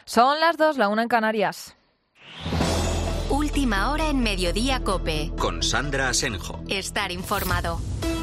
Son las 2, la 1 en Canarias. Última hora en Mediodía COPE. Con Sandra Asenjo. Estar informado.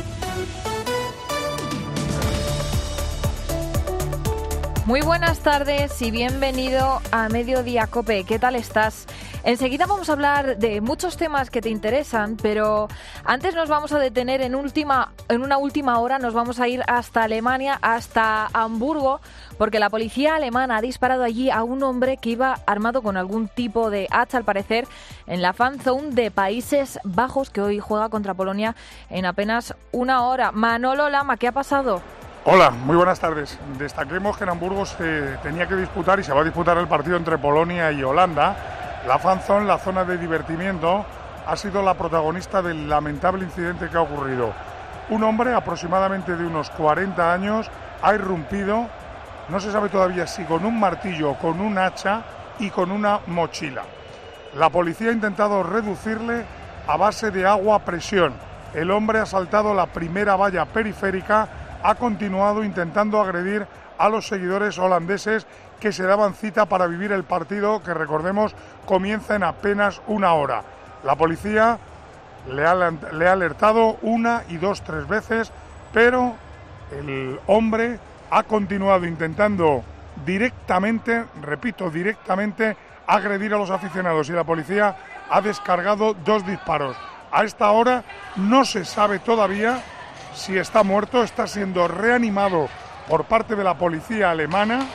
Muy buenas tardes y bienvenido a Mediodía COPE. ¿Qué tal estás? Enseguida vamos a hablar de muchos temas que te interesan, pero antes nos vamos a detener en una última hora, nos vamos a ir hasta Alemania, hasta Hamburgo, porque la policía alemana ha disparado allí a un hombre que iba armado con algún tipo de hacha, al parecer, en la fan zone de Países Bajos, que hoy juega contra Polonia en apenas una hora. Manolo Lama, ¿qué ha pasado? Hola, muy buenas tardes. Destaquemos que en Hamburgo se tenía que disputar y se va a disputar el partido entre Polonia y Holanda. La fan zone, la zona de divertimiento, ha sido la protagonista del lamentable incidente que ha ocurrido. Un hombre aproximadamente de unos 40 años ha irrumpido, no se sabe todavía si con un martillo, con un hacha y con una mochila. La policía ha intentado reducirle a base de agua a presión. El hombre ha saltado la primera valla periférica, ha continuado intentando agredir a los seguidores holandeses que se daban cita para vivir el partido que, recordemos, comienza en apenas una hora. La policía le ha alertado una y dos, tres veces, pero el hombre ha continuado intentando directamente, repito, directamente agredir a los aficionados y la policía ha descargado 2 disparos. A esta hora no se sabe todavía si está muerto, está siendo reanimado por parte de la policía alemana.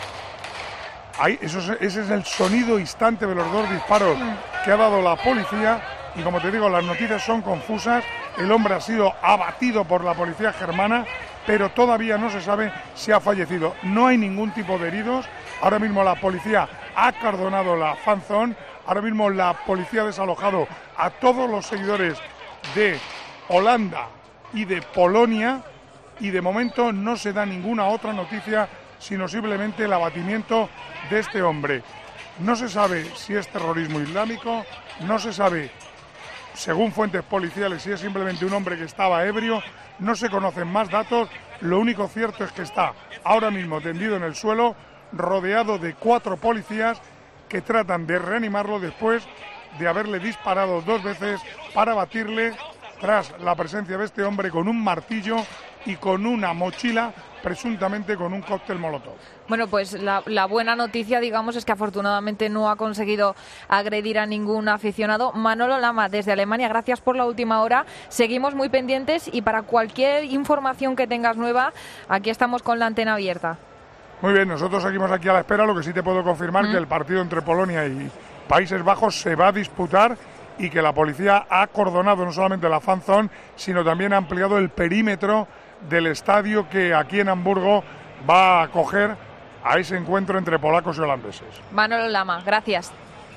Ese es el sonido instante de los 2 disparos que ha dado la policía y, como te digo, las noticias son confusas. El hombre ha sido abatido por la policía germana, pero todavía no se sabe si ha fallecido. No hay ningún tipo de heridos. Ahora mismo la policía ha acordonado la fan zone. Ahora mismo la policía ha desalojado a todos los seguidores de Holanda y de Polonia y de momento no se da ninguna otra noticia sino simplemente el abatimiento de este hombre. No se sabe si es terrorismo islámico, no se sabe, según fuentes policiales, si es simplemente un hombre que estaba ebrio, no se conocen más datos. Lo único cierto es que está ahora mismo tendido en el suelo, rodeado de 4 policías que tratan de reanimarlo después de haberle disparado 2 veces para abatirle tras la presencia de este hombre con un martillo y con una mochila, presuntamente con un cóctel molotov. Bueno, pues la buena noticia, digamos, es que afortunadamente no ha conseguido agredir a ningún aficionado. Manolo Lama, desde Alemania, gracias por la última hora. Seguimos muy pendientes y para cualquier información que tengas nueva, aquí estamos con la antena abierta. Muy bien, nosotros seguimos aquí a la espera. Lo que sí te puedo confirmar que el partido entre Polonia y Países Bajos se va a disputar y que la policía ha acordonado no solamente la fan zone, sino también ha ampliado el perímetro del estadio que aquí en Hamburgo va a acoger a ese encuentro entre polacos y holandeses. Manolo Lama, gracias.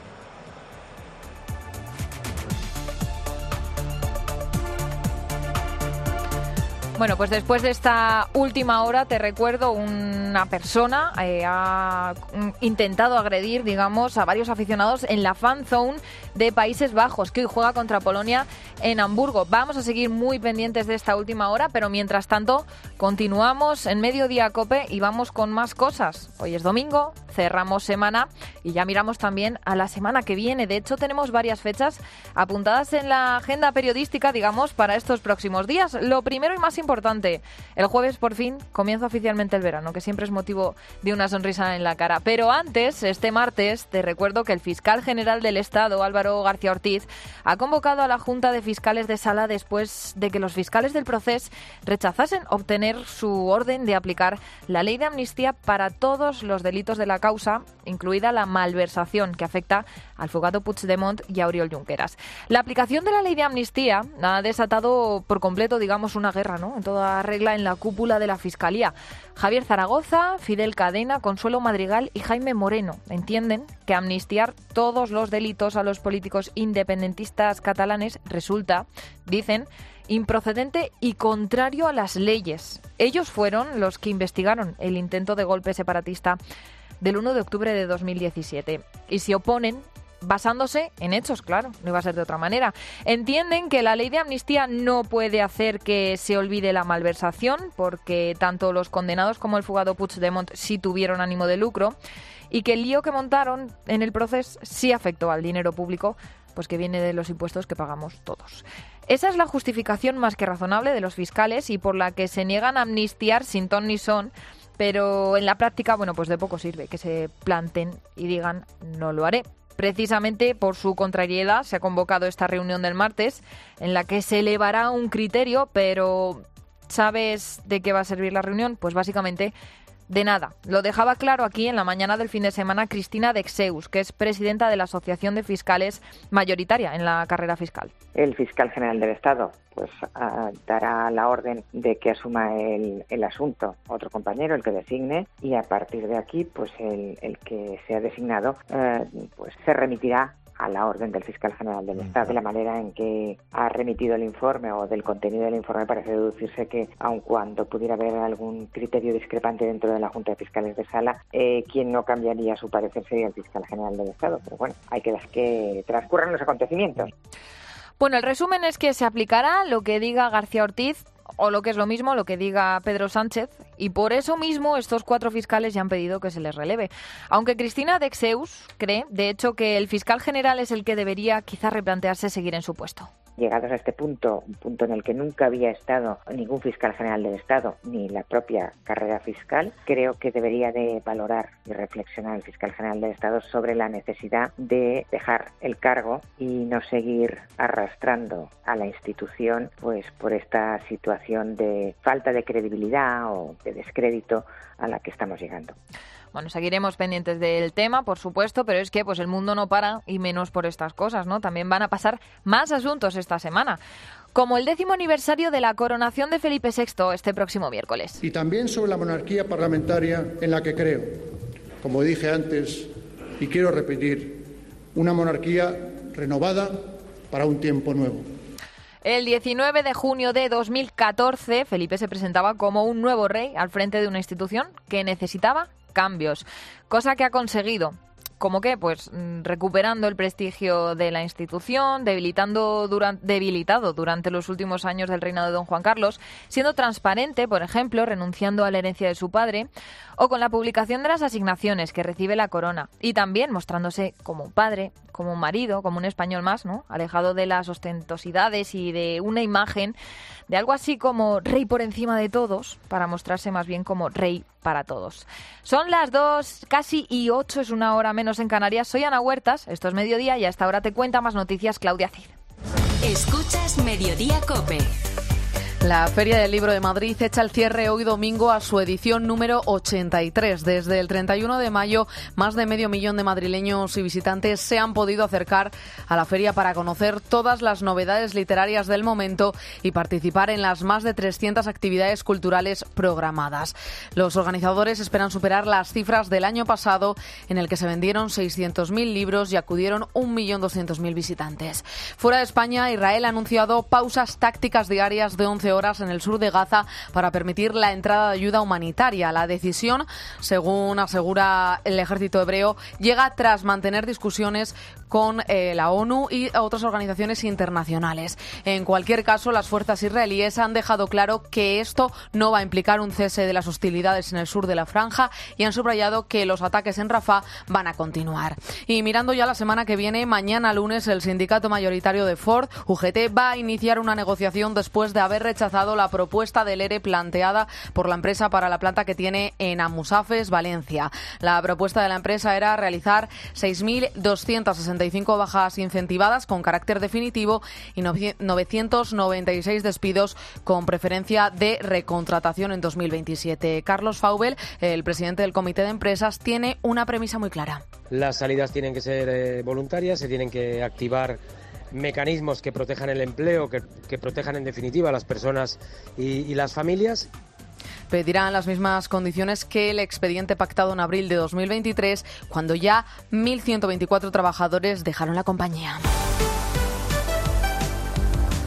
Bueno, pues después de esta última hora, te recuerdo, una persona ha intentado agredir, digamos, a varios aficionados en la fan zone de Países Bajos, que hoy juega contra Polonia en Hamburgo. Vamos a seguir muy pendientes de esta última hora, pero mientras tanto continuamos en Mediodía COPE y vamos con más cosas. Hoy es domingo, cerramos semana y ya miramos también a la semana que viene. De hecho, tenemos varias fechas apuntadas en la agenda periodística, digamos, para estos próximos días. Lo primero y más importante, el jueves por fin comienza oficialmente el verano, que siempre es motivo de una sonrisa en la cara. Pero antes, este martes, te recuerdo que el fiscal general del Estado, Álvaro García Ortiz, ha convocado a la Junta de Fiscales de Sala después de que los fiscales del Procés rechazasen obtener su orden de aplicar la ley de amnistía para todos los delitos de la causa, incluida la malversación que afecta al fugado Puigdemont y a Oriol Junqueras. La aplicación de la ley de amnistía ha desatado por completo, digamos, una guerra, ¿no?, en toda regla en la cúpula de la Fiscalía. Javier Zaragoza, Fidel Cadena, Consuelo Madrigal y Jaime Moreno entienden que amnistiar todos los delitos a los políticos independentistas catalanes resulta, dicen, improcedente y contrario a las leyes. Ellos fueron los que investigaron el intento de golpe separatista del 1 de octubre de 2017 y se oponen basándose en hechos, claro, no iba a ser de otra manera. Entienden que la ley de amnistía no puede hacer que se olvide la malversación, porque tanto los condenados como el fugado Puigdemont sí tuvieron ánimo de lucro, y que el lío que montaron en el proceso sí afectó al dinero público, pues que viene de los impuestos que pagamos todos. Esa es la justificación más que razonable de los fiscales y por la que se niegan a amnistiar sin ton ni son, pero en la práctica, bueno, pues de poco sirve que se planten y digan no lo haré. Precisamente por su contrariedad se ha convocado esta reunión del martes en la que se elevará un criterio, pero ¿sabes de qué va a servir la reunión? Pues básicamente de nada. Lo dejaba claro aquí en la mañana del fin de semana Cristina Dexeus, que es presidenta de la Asociación de Fiscales mayoritaria en la carrera fiscal. El fiscal general del Estado pues dará la orden de que asuma el asunto otro compañero, el que designe, y a partir de aquí pues el que sea designado pues se remitirá a la orden del fiscal general del Estado. De la manera en que ha remitido el informe o del contenido del informe parece deducirse que, aun cuando pudiera haber algún criterio discrepante dentro de la Junta de Fiscales de Sala, quien no cambiaría su parecer sería el fiscal general del Estado. Pero bueno, hay que dejar que transcurran los acontecimientos. Bueno, el resumen es que se aplicará lo que diga García Ortiz, o lo que es lo mismo, lo que diga Pedro Sánchez, y por eso mismo estos 4 fiscales ya han pedido que se les releve. Aunque Cristina Dexeus cree, de hecho, que el fiscal general es el que debería quizás replantearse seguir en su puesto. Llegados a este punto, un punto en el que nunca había estado ningún fiscal general del Estado ni la propia carrera fiscal, creo que debería de valorar y reflexionar el fiscal general del Estado sobre la necesidad de dejar el cargo y no seguir arrastrando a la institución pues por esta situación de falta de credibilidad o de descrédito a la que estamos llegando. Bueno, seguiremos pendientes del tema, por supuesto, pero es que pues el mundo no para, y menos por estas cosas, ¿no? También van a pasar más asuntos esta semana, como el 10º aniversario de la coronación de Felipe VI este próximo miércoles. Y también sobre la monarquía parlamentaria en la que creo. Como dije antes, y quiero repetir, una monarquía renovada para un tiempo nuevo. El 19 de junio de 2014, Felipe se presentaba como un nuevo rey al frente de una institución que necesitaba cambios, cosa que ha conseguido. ¿Cómo qué? Pues recuperando el prestigio de la institución, debilitado durante los últimos años del reinado de don Juan Carlos, siendo transparente, por ejemplo, renunciando a la herencia de su padre, o con la publicación de las asignaciones que recibe la corona, y también mostrándose como un padre, como un marido, como un español más, ¿no? Alejado de las ostentosidades y de una imagen de algo así como rey por encima de todos, para mostrarse más bien como rey para todos. Son las 2 casi y 8, es una hora menos en Canarias. Soy Ana Huertas, esto es Mediodía y hasta ahora te cuenta más noticias Claudia Cid. Escuchas Mediodía COPE. La Feria del Libro de Madrid echa el cierre hoy domingo a su edición número 83. Desde el 31 de mayo, más de 500.000 de madrileños y visitantes se han podido acercar a la feria para conocer todas las novedades literarias del momento y participar en las más de 300 actividades culturales programadas. Los organizadores esperan superar las cifras del año pasado, en el que se vendieron 600.000 libros y acudieron 1.200.000 visitantes. Fuera de España, Israel ha anunciado pausas tácticas diarias de 11 horas en el sur de Gaza para permitir la entrada de ayuda humanitaria. La decisión, según asegura el ejército hebreo, llega tras mantener discusiones con la ONU y otras organizaciones internacionales. En cualquier caso, las fuerzas israelíes han dejado claro que esto no va a implicar un cese de las hostilidades en el sur de la franja y han subrayado que los ataques en Rafah van a continuar. Y mirando ya la semana que viene, mañana lunes el sindicato mayoritario de Ford, UGT, va a iniciar una negociación después de haber rechazado la propuesta del ERE planteada por la empresa para la planta que tiene en Almusafes, Valencia. La propuesta de la empresa era realizar 6.265 bajas incentivadas con carácter definitivo y 996 despidos con preferencia de recontratación en 2027. Carlos Faubel, el presidente del Comité de Empresas, tiene una premisa muy clara. Las salidas tienen que ser voluntarias, se tienen que activar mecanismos que protejan el empleo, que protejan en definitiva a las personas y las familias. Pedirán las mismas condiciones que el expediente pactado en abril de 2023, cuando ya 1.124 trabajadores dejaron la compañía.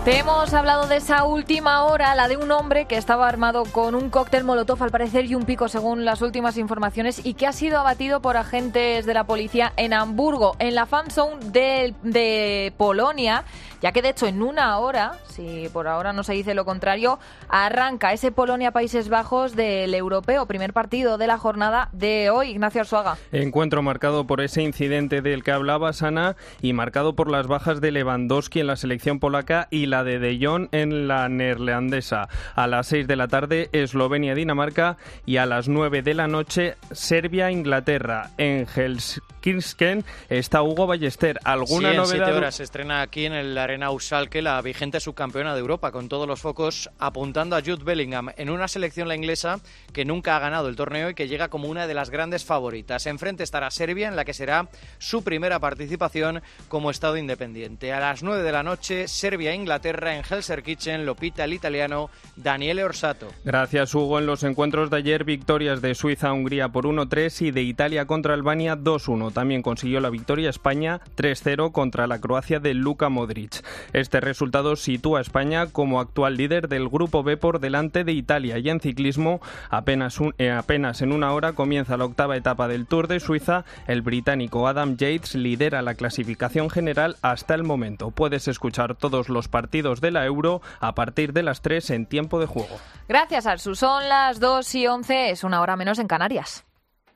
Te hemos hablado de esa última hora, la de un hombre que estaba armado con un cóctel molotov al parecer y un pico según las últimas informaciones y que ha sido abatido por agentes de la policía en Hamburgo, en la fan zone de Polonia, ya que de hecho en una hora, si por ahora no se dice lo contrario, arranca ese Polonia-Países Bajos del europeo, primer partido de la jornada de hoy. Ignacio Arzuaga. Encuentro marcado por ese incidente del que hablaba Sana y marcado por las bajas de Lewandowski en la selección polaca y la de Jong en la neerlandesa. A las 6 de la tarde, Eslovenia-Dinamarca y a las 9 de la noche, Serbia-Inglaterra. En Helsinki está Hugo Ballester. ¿Alguna novedad? En 7 horas se estrena aquí en el Arena Schalke la vigente subcampeona de Europa, con todos los focos apuntando a Jude Bellingham en una selección, la inglesa, que nunca ha ganado el torneo y que llega como una de las grandes favoritas. Enfrente estará Serbia, en la que será su primera participación como Estado independiente. A las 9 de la noche, Serbia-Inglaterra en Helsinki, lo pita el italiano Daniele Orsato. Gracias, Hugo. En los encuentros de ayer, victorias de Suiza-Hungría por 1-3 y de Italia contra Albania 2-1. También consiguió la victoria España 3-0 contra la Croacia de Luka Modric. Este resultado sitúa a España como actual líder del Grupo B por delante de Italia. Y en ciclismo, apenas en una hora comienza la octava etapa del Tour de Suiza. El británico Adam Yates lidera la clasificación general hasta el momento. Puedes escuchar todos los partidos de la Euro a partir de las 3 en tiempo de juego. Gracias, Arsu. Son las 2:11, es una hora menos en Canarias.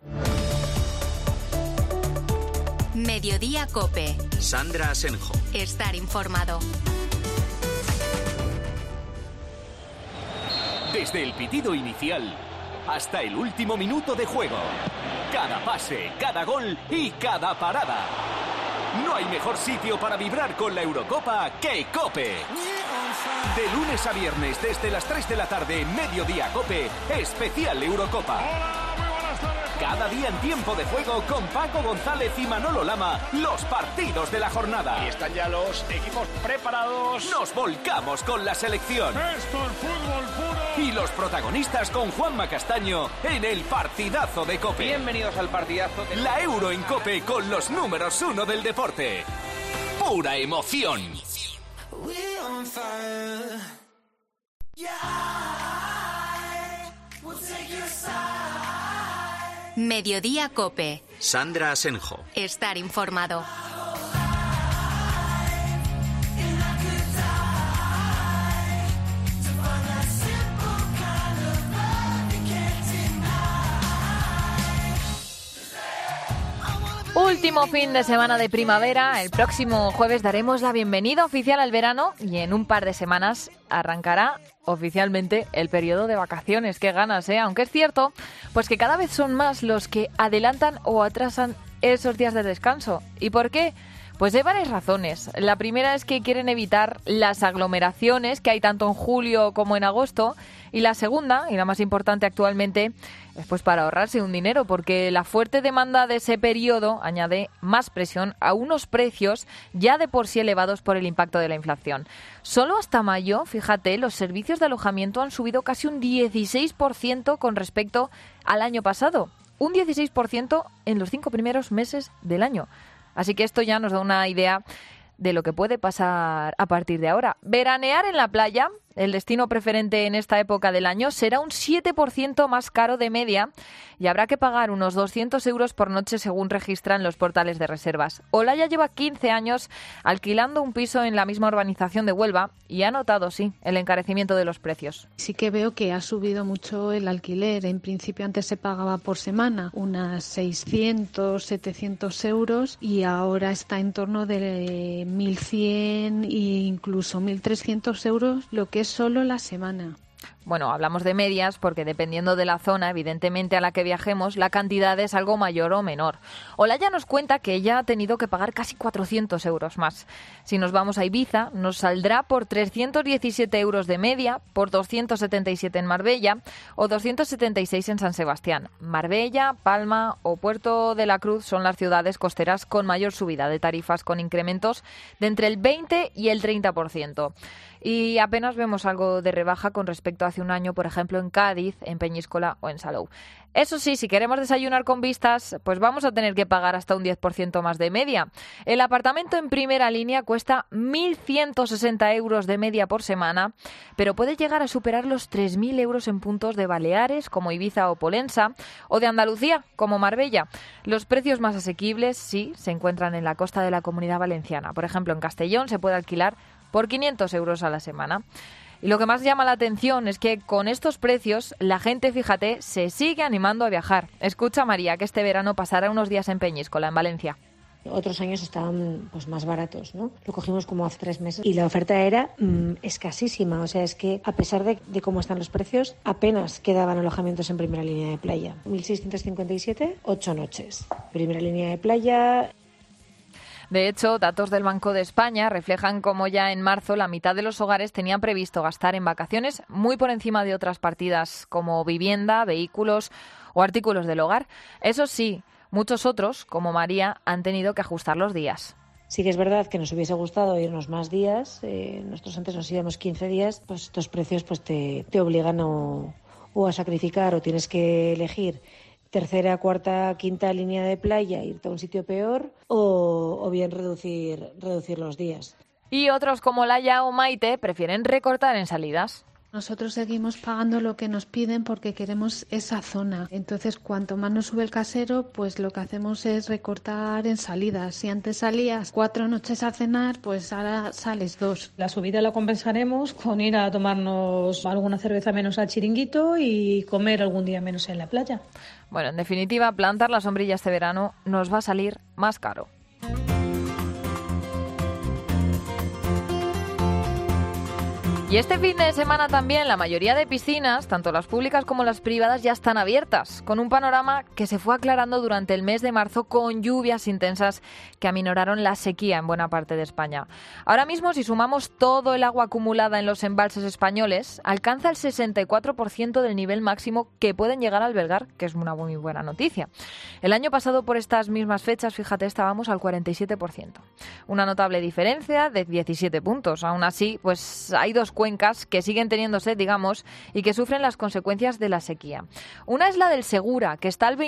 Mediodía COPE. Sandra Asenjo. Estar informado. Desde el pitido inicial hasta el último minuto de juego. Cada pase, cada gol y cada parada. No hay mejor sitio para vibrar con la Eurocopa que COPE. De lunes a viernes desde las 3 de la tarde, Mediodía COPE, especial Eurocopa. Cada día en tiempo de juego con Paco González y Manolo Lama, los partidos de la jornada. Y están ya los equipos preparados. Nos volcamos con la selección. Esto es fútbol puro. Y los protagonistas con Juanma Castaño en el partidazo de COPE. Bienvenidos al partidazo de la Euro en COPE con los números 1 del deporte. Pura emoción. Mediodía COPE. Sandra Asenjo. Estar informado. Último fin de semana de primavera. El próximo jueves daremos la bienvenida oficial al verano y en un par de semanas arrancará oficialmente el periodo de vacaciones. Qué ganas, ¿eh? Aunque es cierto, pues que cada vez son más los que adelantan o atrasan esos días de descanso. ¿Y por qué? Pues hay varias razones. La primera es que quieren evitar las aglomeraciones que hay tanto en julio como en agosto. Y la segunda, y la más importante actualmente, es pues para ahorrarse un dinero, porque la fuerte demanda de ese periodo añade más presión a unos precios ya de por sí elevados por el impacto de la inflación. Solo hasta mayo, fíjate, los servicios de alojamiento han subido casi un 16% con respecto al año pasado. Un 16% en los 5 primeros meses del año. Así que esto ya nos da una idea de lo que puede pasar a partir de ahora. Veranear en la playa, el destino preferente en esta época del año, será un 7% más caro de media y habrá que pagar unos 200 euros por noche según registran los portales de reservas. Olaya lleva 15 años alquilando un piso en la misma urbanización de Huelva y ha notado, sí, el encarecimiento de los precios. Sí que veo que ha subido mucho el alquiler. En principio antes se pagaba por semana unas 600, 700 euros y ahora está en torno de 1.100 e incluso 1.300 euros, lo que es solo la semana. Bueno, hablamos de medias porque dependiendo de la zona, evidentemente, a la que viajemos, la cantidad es algo mayor o menor. Olaya nos cuenta que ella ha tenido que pagar casi 400 euros más. Si nos vamos a Ibiza, nos saldrá por 317 euros de media, por 277 en Marbella o 276 en San Sebastián. Marbella, Palma o Puerto de la Cruz son las ciudades costeras con mayor subida de tarifas, con incrementos de entre el 20 y el 30%. Y apenas vemos algo de rebaja con respecto a hace un año, por ejemplo, en Cádiz, en Peñíscola o en Salou. Eso sí, si queremos desayunar con vistas, pues vamos a tener que pagar hasta un 10% más de media. El apartamento en primera línea cuesta 1.160 euros de media por semana, pero puede llegar a superar los 3.000 euros en puntos de Baleares, como Ibiza o Polensa, o de Andalucía, como Marbella. Los precios más asequibles, sí, se encuentran en la costa de la Comunidad Valenciana. Por ejemplo, en Castellón se puede alquilar por 500 euros a la semana. Y lo que más llama la atención es que con estos precios la gente, fíjate, se sigue animando a viajar. Escucha a María, que este verano pasará unos días en Peñíscola, en Valencia. Otros años estaban pues más baratos, ¿no? Lo cogimos como hace 3 meses y la oferta era escasísima. O sea, es que a pesar de cómo están los precios, apenas quedaban alojamientos en primera línea de playa. 1.657, 8 noches. Primera línea de playa. De hecho, datos del Banco de España reflejan cómo ya en marzo la mitad de los hogares tenían previsto gastar en vacaciones muy por encima de otras partidas como vivienda, vehículos o artículos del hogar. Eso sí, muchos otros, como María, han tenido que ajustar los días. Sí que es verdad que nos hubiese gustado irnos más días. Nosotros antes nos íbamos 15 días. Pues estos precios pues te obligan o a sacrificar o tienes que elegir tercera, cuarta, quinta línea de playa, irte a un sitio peor o bien reducir los días. Y otros como Laia o Maite prefieren recortar en salidas. Nosotros seguimos pagando lo que nos piden porque queremos esa zona. Entonces, cuanto más nos sube el casero, pues lo que hacemos es recortar en salidas. Si antes salías 4 noches a cenar, pues ahora sales 2. La subida la compensaremos con ir a tomarnos alguna cerveza menos al chiringuito y comer algún día menos en la playa. Bueno, en definitiva, plantar la sombrilla este verano nos va a salir más caro. Y este fin de semana también la mayoría de piscinas, tanto las públicas como las privadas, ya están abiertas, con un panorama que se fue aclarando durante el mes de marzo con lluvias intensas que aminoraron la sequía en buena parte de España. Ahora mismo, si sumamos todo el agua acumulada en los embalses españoles, alcanza el 64% del nivel máximo que pueden llegar a albergar, que es una muy buena noticia. El año pasado, por estas mismas fechas, fíjate, estábamos al 47%. Una notable diferencia de 17 puntos. Aún así, pues hay dos cuencas que siguen teniendo sed, digamos, y que sufren las consecuencias de la sequía. Una es la del Segura, que está al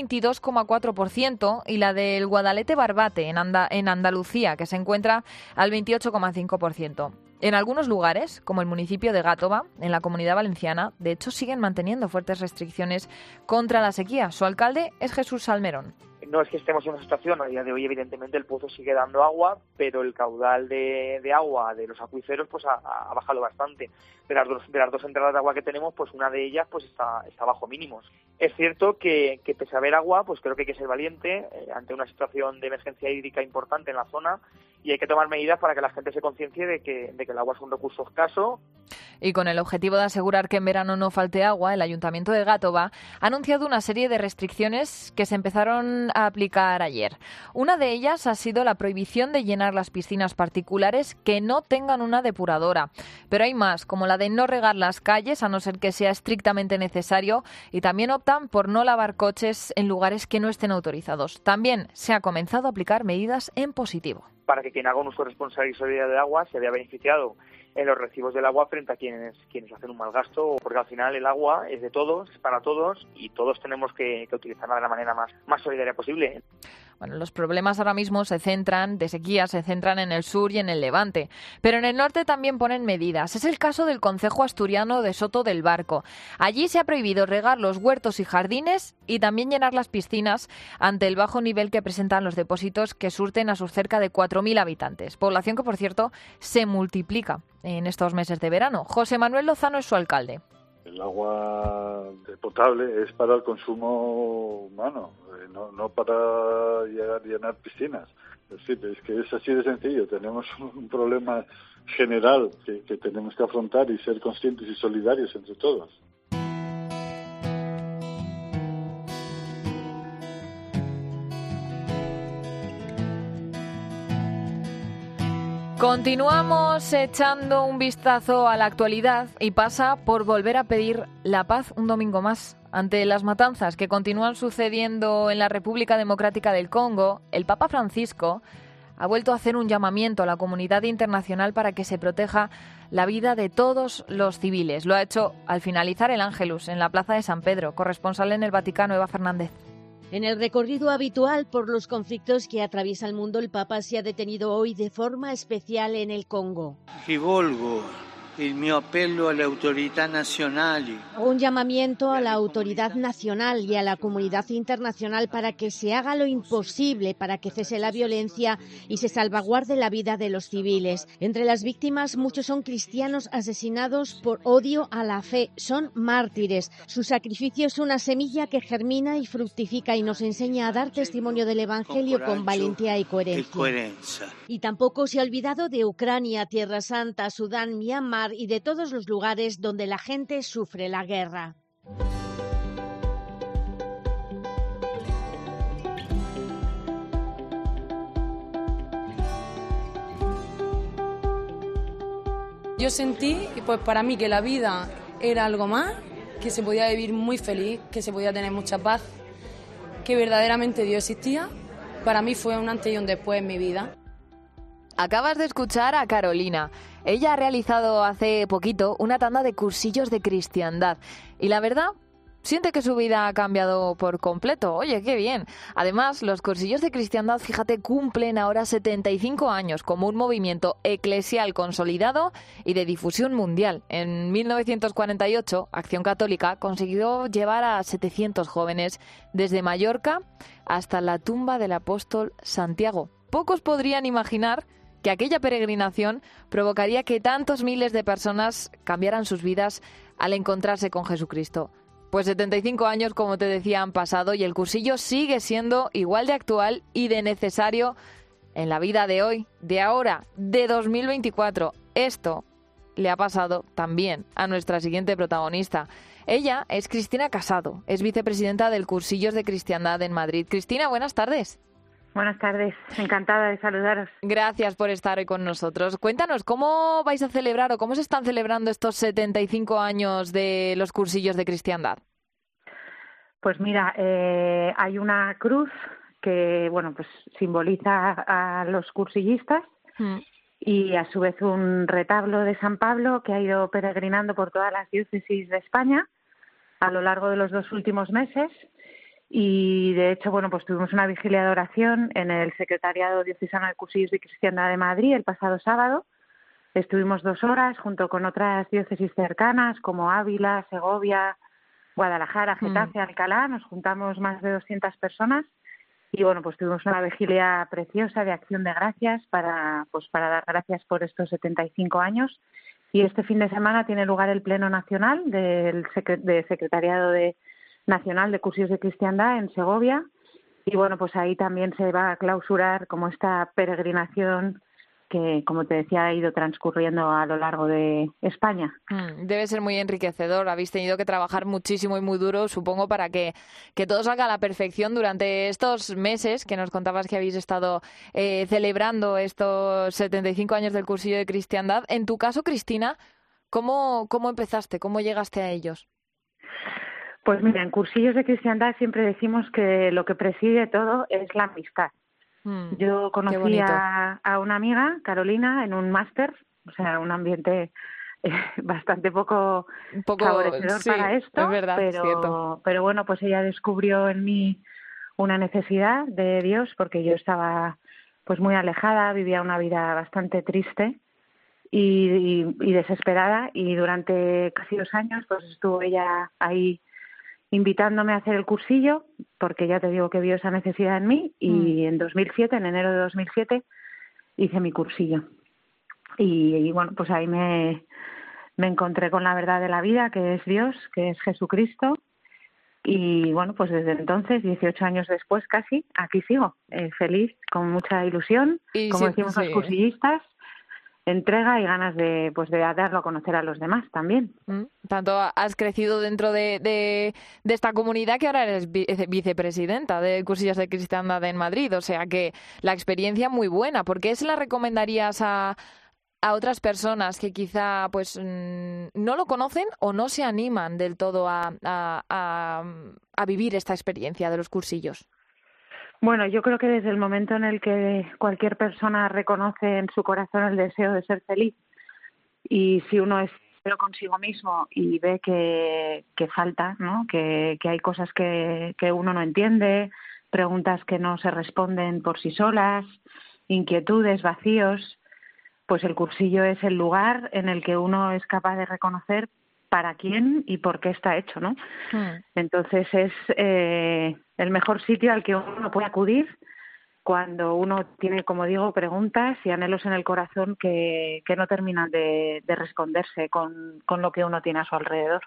22,4%, y la del Guadalete-Barbate, en Andalucía, que se encuentra al 28,5%. En algunos lugares, como el municipio de Gátova, en la Comunidad Valenciana, de hecho siguen manteniendo fuertes restricciones contra la sequía. Su alcalde es Jesús Salmerón. No es que estemos en una situación, a día de hoy evidentemente el pozo sigue dando agua, pero el caudal de agua de los acuíferos pues ha bajado bastante. De las dos entradas de agua que tenemos, pues una de ellas pues está bajo mínimos. Es cierto que pese a haber agua, pues creo que hay que ser valiente ante una situación de emergencia hídrica importante en la zona y hay que tomar medidas para que la gente se conciencie de que el agua es un recurso escaso. Y con el objetivo de asegurar que en verano no falte agua, el Ayuntamiento de Gátova ha anunciado una serie de restricciones que se empezaron a aplicar ayer. Una de ellas ha sido la prohibición de llenar las piscinas particulares que no tengan una depuradora. Pero hay más, como la de no regar las calles, a no ser que sea estrictamente necesario, y también optan por no lavar coches en lugares que no estén autorizados. También se ha comenzado a aplicar medidas en positivo. Para que quien haga un uso responsable y solidario del agua se vea beneficiado en los recibos del agua frente a quienes hacen un mal gasto, porque al final el agua es de todos, es para todos y todos tenemos que utilizarla de la manera más solidaria posible. Bueno, los problemas ahora mismo de sequía se centran en el sur y en el levante, pero en el norte también ponen medidas. Es el caso del concejo asturiano de Soto del Barco. Allí se ha prohibido regar los huertos y jardines y también llenar las piscinas ante el bajo nivel que presentan los depósitos que surten a sus cerca de 4.000 habitantes. Población que, por cierto, se multiplica en estos meses de verano. José Manuel Lozano es su alcalde. El agua potable es para el consumo humano, no para llenar piscinas. Es que es así de sencillo. Tenemos un problema general que tenemos que afrontar y ser conscientes y solidarios entre todos. Continuamos echando un vistazo a la actualidad y pasa por volver a pedir la paz un domingo más. Ante las matanzas que continúan sucediendo en la República Democrática del Congo, el Papa Francisco ha vuelto a hacer un llamamiento a la comunidad internacional para que se proteja la vida de todos los civiles. Lo ha hecho al finalizar el Ángelus en la Plaza de San Pedro. Corresponsal en el Vaticano, Eva Fernández. En el recorrido habitual por los conflictos que atraviesa el mundo, el Papa se ha detenido hoy de forma especial en el Congo. Rivolgo il mio appello alle autorità nazionali. Un llamamiento a la autoridad nacional y a la comunidad internacional para que se haga lo imposible para que cese la violencia y se salvaguarde la vida de los civiles. Entre las víctimas, muchos son cristianos asesinados por odio a la fe. Son mártires. Su sacrificio es una semilla que germina y fructifica y nos enseña a dar testimonio del Evangelio con valentía y coherencia. Y tampoco se ha olvidado de Ucrania, Tierra Santa, Sudán, Myanmar y de todos los lugares donde la gente sufre la guerra. Yo sentí, pues para mí, que la vida era algo más, que se podía vivir muy feliz, que se podía tener mucha paz, que verdaderamente Dios existía. Para mí fue un antes y un después en mi vida. Acabas de escuchar a Carolina. Ella ha realizado hace poquito una tanda de cursillos de cristiandad y la verdad, siente que su vida ha cambiado por completo. Oye, qué bien. Además, los cursillos de cristiandad, fíjate, cumplen ahora 75 años como un movimiento eclesial consolidado y de difusión mundial. En 1948, Acción Católica consiguió llevar a 700 jóvenes desde Mallorca hasta la tumba del apóstol Santiago. Pocos podrían imaginar que aquella peregrinación provocaría que tantos miles de personas cambiaran sus vidas al encontrarse con Jesucristo. Pues 75 años, como te decía, han pasado y el cursillo sigue siendo igual de actual y de necesario en la vida de hoy, de ahora, de 2024. Esto le ha pasado también a nuestra siguiente protagonista. Ella es Cristina Casado, es vicepresidenta del Cursillos de Cristiandad en Madrid. Cristina, buenas tardes. Buenas tardes, encantada de saludaros. Gracias por estar hoy con nosotros. Cuéntanos, ¿cómo vais a celebrar o cómo se están celebrando estos 75 años de los cursillos de cristiandad? Pues mira, hay una cruz que, bueno, pues simboliza a los cursillistas y a su vez un retablo de San Pablo que ha ido peregrinando por todas las diócesis de España a lo largo de los 2 últimos meses. Y de hecho, bueno, pues tuvimos una vigilia de oración en el Secretariado Diocesano de Cursillos de Cristiandad de Madrid el pasado sábado. Estuvimos 2 horas junto con otras diócesis cercanas como Ávila, Segovia, Guadalajara, Getafe, Alcalá. Nos juntamos más de 200 personas y bueno, pues tuvimos una vigilia preciosa de acción de gracias para dar gracias por estos 75 años. Y este fin de semana tiene lugar el Pleno Nacional del Secretariado Nacional de Cursillos de Cristiandad en Segovia y bueno, pues ahí también se va a clausurar como esta peregrinación que, como te decía, ha ido transcurriendo a lo largo de España. Debe ser muy enriquecedor. Habéis tenido que trabajar muchísimo y muy duro, supongo, para que todo salga a la perfección durante estos meses que nos contabas que habéis estado celebrando estos 75 años del Cursillo de Cristiandad. En tu caso, Cristina, ¿cómo empezaste? ¿Cómo llegaste a ellos? Pues mira, en Cursillos de Cristiandad siempre decimos que lo que preside todo es la amistad. Yo conocí a una amiga, Carolina, en un máster, o sea, un ambiente bastante poco favorecedor para esto, es verdad, pero bueno, pues ella descubrió en mí una necesidad de Dios porque yo estaba pues muy alejada, vivía una vida bastante triste y desesperada y durante casi 2 años pues estuvo ella ahí invitándome a hacer el cursillo, porque ya te digo que vio esa necesidad en mí, y en 2007, en enero de 2007, hice mi cursillo. Y bueno, pues ahí me encontré con la verdad de la vida, que es Dios, que es Jesucristo, y bueno, pues desde entonces, 18 años después casi, aquí sigo, feliz, con mucha ilusión, como decimos los cursillistas, entrega y ganas de darlo a conocer a los demás también. Tanto has crecido dentro de esta comunidad que ahora eres vicepresidenta de Cursillos de Cristiandad en Madrid, o sea que la experiencia muy buena. ¿Por qué se la recomendarías a otras personas que quizá pues no lo conocen o no se animan del todo a vivir esta experiencia de los cursillos? Bueno, yo creo que desde el momento en el que cualquier persona reconoce en su corazón el deseo de ser feliz, y si uno es sincero consigo mismo y ve que falta, ¿no? Que hay cosas que uno no entiende, preguntas que no se responden por sí solas, inquietudes, vacíos, pues el cursillo es el lugar en el que uno es capaz de reconocer para quién y por qué está hecho, ¿no? Entonces es el mejor sitio al que uno puede acudir cuando uno tiene, como digo, preguntas y anhelos en el corazón que no terminan de responderse con lo que uno tiene a su alrededor.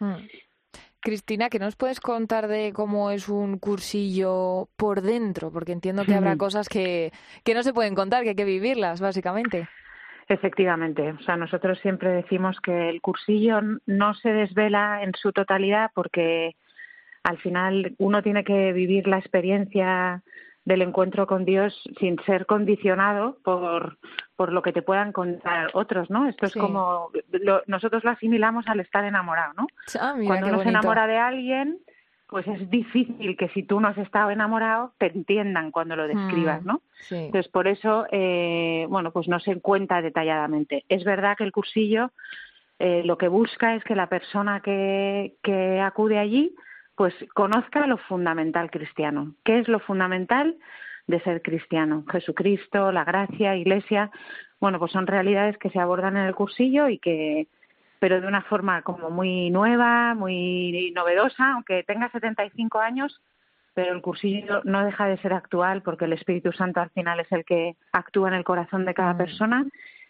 Cristina, ¿qué nos puedes contar de cómo es un cursillo por dentro? Porque entiendo que habrá cosas que no se pueden contar, que hay que vivirlas, básicamente. Efectivamente. O sea, nosotros siempre decimos que el cursillo no se desvela en su totalidad porque al final uno tiene que vivir la experiencia del encuentro con Dios sin ser condicionado por lo que te puedan contar otros, ¿no? Esto es como... nosotros lo asimilamos al estar enamorado, ¿no? Cuando uno se enamora de alguien, pues es difícil que si tú no has estado enamorado te entiendan cuando lo describas, ¿no? Sí. Entonces, por eso, pues no se cuenta detalladamente. Es verdad que el cursillo lo que busca es que la persona que acude allí pues conozca lo fundamental cristiano. ¿Qué es lo fundamental de ser cristiano? Jesucristo, la gracia, Iglesia, bueno, pues son realidades que se abordan en el cursillo pero de una forma como muy nueva, muy novedosa, aunque tenga 75 años, pero el cursillo no deja de ser actual porque el Espíritu Santo al final es el que actúa en el corazón de cada persona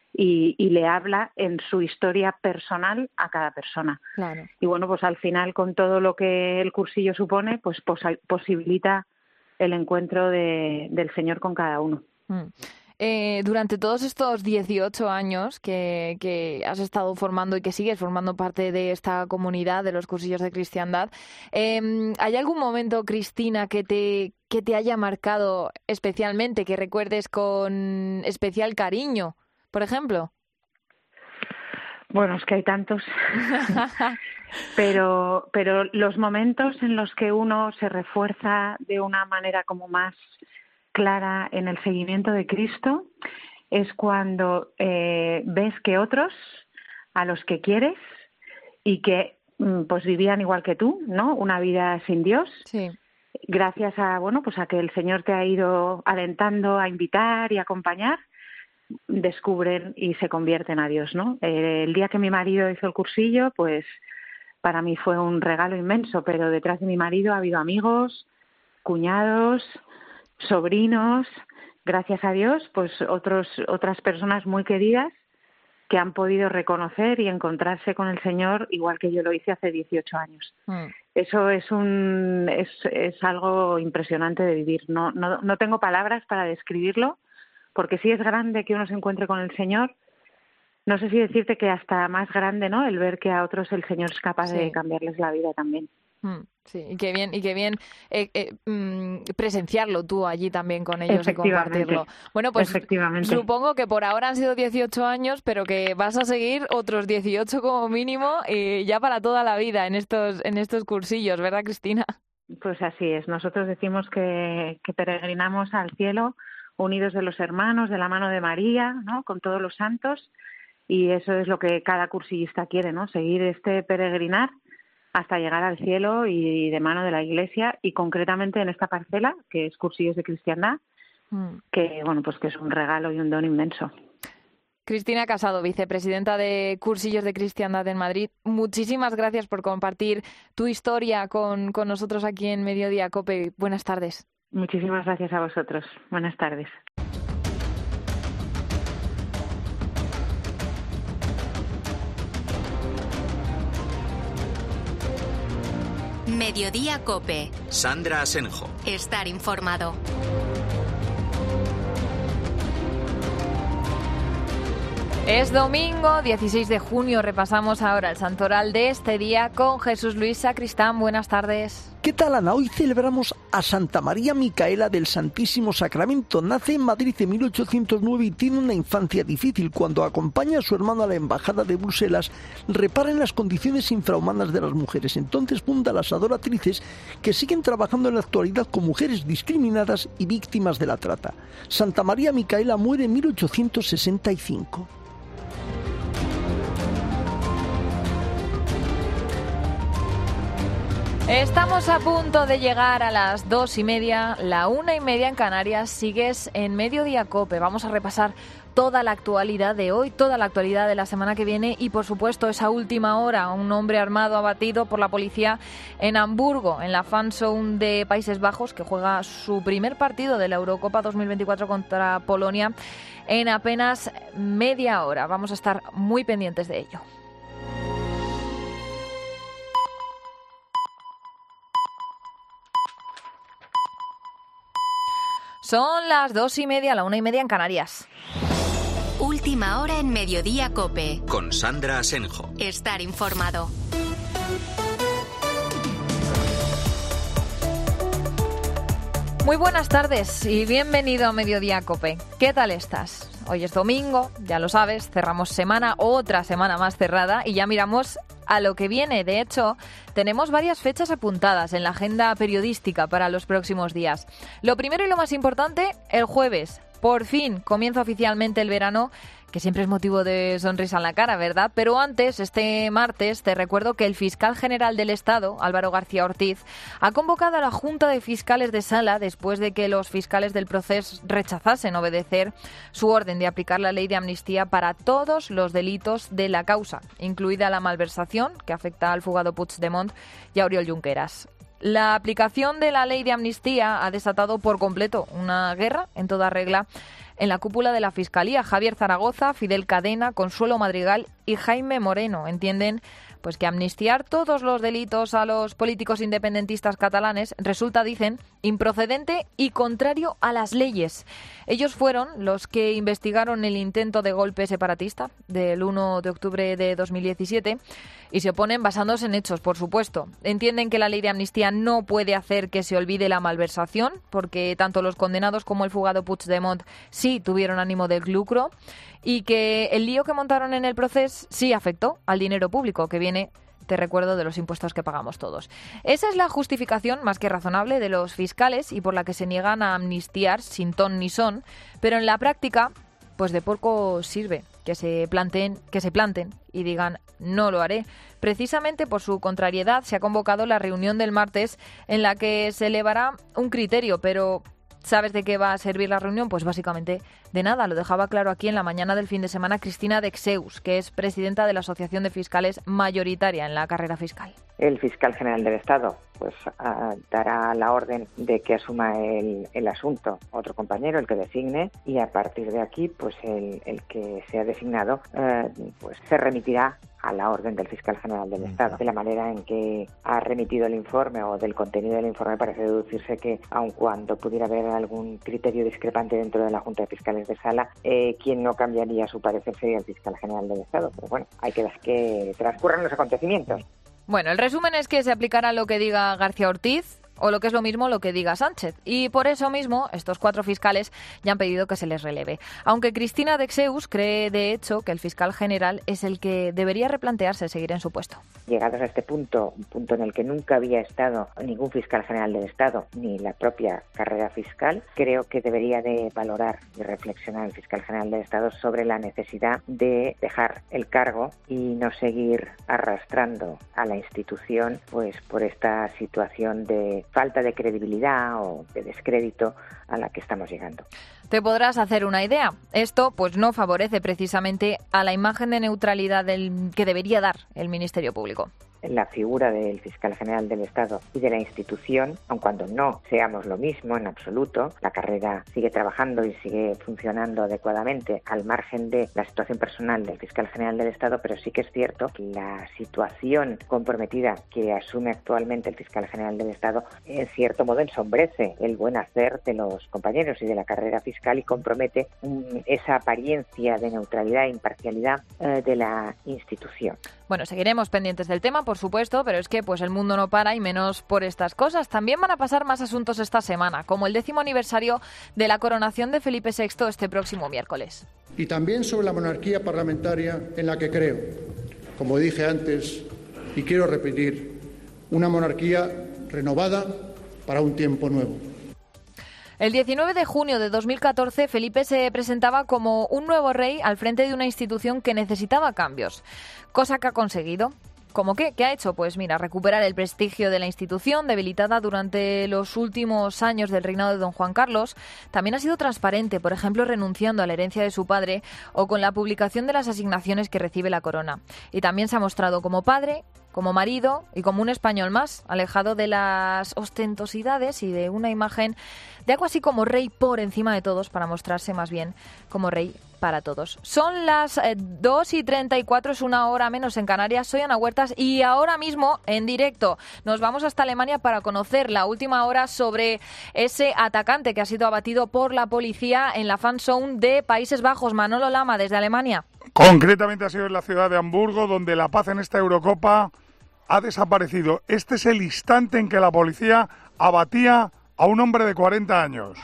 y le habla en su historia personal a cada persona. Claro. Y bueno, pues al final con todo lo que el cursillo supone, pues posibilita el encuentro del Señor con cada uno. Durante todos estos 18 años que has estado formando y que sigues formando parte de esta comunidad de los cursillos de cristiandad, ¿hay algún momento, Cristina, que te haya marcado especialmente, que recuerdes con especial cariño, por ejemplo? Bueno, es que hay tantos, pero los momentos en los que uno se refuerza de una manera como más clara en el seguimiento de Cristo es cuando ves que otros a los que quieres y que pues vivían igual que tú, ¿no? Una vida sin Dios. Sí. Gracias a a que el Señor te ha ido alentando a invitar y acompañar, descubren y se convierten a Dios, ¿no? El día que mi marido hizo el cursillo, pues para mí fue un regalo inmenso, pero detrás de mi marido ha habido amigos, cuñados, sobrinos, gracias a Dios, pues otras personas muy queridas que han podido reconocer y encontrarse con el Señor igual que yo lo hice hace 18 años. Eso es algo impresionante de vivir. No tengo palabras para describirlo, porque sí es grande que uno se encuentre con el Señor. No sé si decirte que hasta más grande, ¿no? El ver que a otros el Señor es capaz de cambiarles la vida también. Sí, y qué bien presenciarlo tú allí también con ellos y compartirlo. Bueno, pues supongo que por ahora han sido 18 años, pero que vas a seguir otros 18 como mínimo ya para toda la vida en estos cursillos, ¿verdad, Cristina? Pues así es. Nosotros decimos que peregrinamos al cielo unidos de los hermanos, de la mano de María, ¿no? Con todos los santos, y eso es lo que cada cursillista quiere, ¿no? Seguir este peregrinar hasta llegar al cielo y de mano de la Iglesia, y concretamente en esta parcela, que es Cursillos de Cristiandad, que es un regalo y un don inmenso. Cristina Casado, vicepresidenta de Cursillos de Cristiandad en Madrid, muchísimas gracias por compartir tu historia con nosotros aquí en Mediodía COPE. Buenas tardes. Muchísimas gracias a vosotros. Buenas tardes. Mediodía COPE. Sandra Asenjo. Estar informado. Es domingo, 16 de junio. Repasamos ahora el santoral de este día con Jesús Luis Sacristán. Buenas tardes. ¿Qué tal, Ana? Hoy celebramos a Santa María Micaela del Santísimo Sacramento. Nace en Madrid en 1809 y tiene una infancia difícil. Cuando acompaña a su hermano a la embajada de Bruselas, repara en las condiciones infrahumanas de las mujeres. Entonces funda las Adoratrices, que siguen trabajando en la actualidad con mujeres discriminadas y víctimas de la trata. Santa María Micaela muere en 1865. Estamos a punto de llegar a las 2:30, la 1:30 en Canarias. Sigues en Mediodía COPE. Vamos a repasar toda la actualidad de hoy, toda la actualidad de la semana que viene y, por supuesto, esa última hora. Un hombre armado abatido por la policía en Hamburgo, en la fan zone de Países Bajos, que juega su primer partido de la Eurocopa 2024 contra Polonia en apenas media hora. Vamos a estar muy pendientes de ello. Son las 2:30, la 1:30 en Canarias. Última hora en Mediodía COPE. Con Sandra Asenjo. Estar informado. Muy buenas tardes y bienvenido a Mediodía COPE. ¿Qué tal estás? Hoy es domingo, ya lo sabes, cerramos semana, otra semana más cerrada y ya miramos a lo que viene. De hecho, tenemos varias fechas apuntadas en la agenda periodística para los próximos días. Lo primero y lo más importante, el jueves. Por fin comienza oficialmente el verano, que siempre es motivo de sonrisa en la cara, ¿verdad? Pero antes, este martes, te recuerdo que el fiscal general del Estado, Álvaro García Ortiz, ha convocado a la Junta de Fiscales de Sala después de que los fiscales del proceso rechazasen obedecer su orden de aplicar la ley de amnistía para todos los delitos de la causa, incluida la malversación, que afecta al fugado Puigdemont y a Oriol Junqueras. La aplicación de la ley de amnistía ha desatado por completo una guerra en toda regla en la cúpula de la Fiscalía. Javier Zaragoza, Fidel Cadena, Consuelo Madrigal y Jaime Moreno entienden pues que amnistiar todos los delitos a los políticos independentistas catalanes resulta, dicen, improcedente y contrario a las leyes. Ellos fueron los que investigaron el intento de golpe separatista del 1 de octubre de 2017 y se oponen basándose en hechos, por supuesto. Entienden que la ley de amnistía no puede hacer que se olvide la malversación, porque tanto los condenados como el fugado Puigdemont sí tuvieron ánimo de lucro, y que el lío que montaron en el proceso sí afectó al dinero público que viene, te recuerdo, de los impuestos que pagamos todos. Esa es la justificación más que razonable de los fiscales y por la que se niegan a amnistiar sin ton ni son, pero en la práctica pues de poco sirve que se planten y digan no lo haré. Precisamente por su contrariedad se ha convocado la reunión del martes en la que se elevará un criterio, pero ¿sabes de qué va a servir la reunión? Pues básicamente de nada. Lo dejaba claro aquí en la mañana del fin de semana Cristina Dexeus, que es presidenta de la Asociación de Fiscales mayoritaria en la carrera fiscal. El fiscal general del Estado pues dará la orden de que asuma el asunto otro compañero, el que designe, y a partir de aquí pues el que sea designado pues se remitirá a la orden del fiscal general del Estado. De la manera en que ha remitido el informe o del contenido del informe parece deducirse que, aun cuando pudiera haber algún criterio discrepante dentro de la Junta de Fiscales de Sala, quien no cambiaría su parecer sería el fiscal general del Estado. Pero bueno, hay que dejar que transcurran los acontecimientos. Bueno, el resumen es que se aplicará lo que diga García Ortiz, o lo que es lo mismo, lo que diga Sánchez. Y por eso mismo, estos 4 fiscales ya han pedido que se les releve. Aunque Cristina Dexeus cree, de hecho, que el fiscal general es el que debería replantearse seguir en su puesto. Llegados a este punto, un punto en el que nunca había estado ningún fiscal general del Estado, ni la propia carrera fiscal, creo que debería de valorar y reflexionar el fiscal general del Estado sobre la necesidad de dejar el cargo y no seguir arrastrando a la institución pues por esta situación de falta de credibilidad o de descrédito a la que estamos llegando. Te podrás hacer una idea. Esto pues no favorece precisamente a la imagen de neutralidad que debería dar el Ministerio Público. La figura del fiscal general del Estado y de la institución, aun cuando no seamos lo mismo en absoluto, la carrera sigue trabajando y sigue funcionando adecuadamente al margen de la situación personal del fiscal general del Estado, pero sí que es cierto que la situación comprometida que asume actualmente el fiscal general del Estado en cierto modo ensombrece el buen hacer de los compañeros y de la carrera fiscal y compromete esa apariencia de neutralidad e imparcialidad de la institución. Bueno, seguiremos pendientes del tema, por por supuesto, pero es que pues el mundo no para y menos por estas cosas. También van a pasar más asuntos esta semana, como el 10º aniversario de la coronación de Felipe VI este próximo miércoles. Y también sobre la monarquía parlamentaria en la que creo. Como dije antes, y quiero repetir, una monarquía renovada para un tiempo nuevo. El 19 de junio de 2014, Felipe se presentaba como un nuevo rey al frente de una institución que necesitaba cambios, cosa que ha conseguido. ¿Cómo qué? ¿Qué ha hecho? Pues mira, recuperar el prestigio de la institución, debilitada durante los últimos años del reinado de don Juan Carlos. También ha sido transparente, por ejemplo, renunciando a la herencia de su padre o con la publicación de las asignaciones que recibe la corona. Y también se ha mostrado como padre, como marido y como un español más, alejado de las ostentosidades y de una imagen de algo así como rey por encima de todos, para mostrarse más bien como rey para todos. Son las 2:34, es una hora menos en Canarias. Soy Ana Huertas y ahora mismo, en directo, nos vamos hasta Alemania para conocer la última hora sobre ese atacante que ha sido abatido por la policía en la fan zone de Países Bajos. Manolo Lama, desde Alemania. Concretamente ha sido en la ciudad de Hamburgo, donde la paz en esta Eurocopa ha desaparecido. Este es el instante en que la policía abatía a un hombre de 40 años.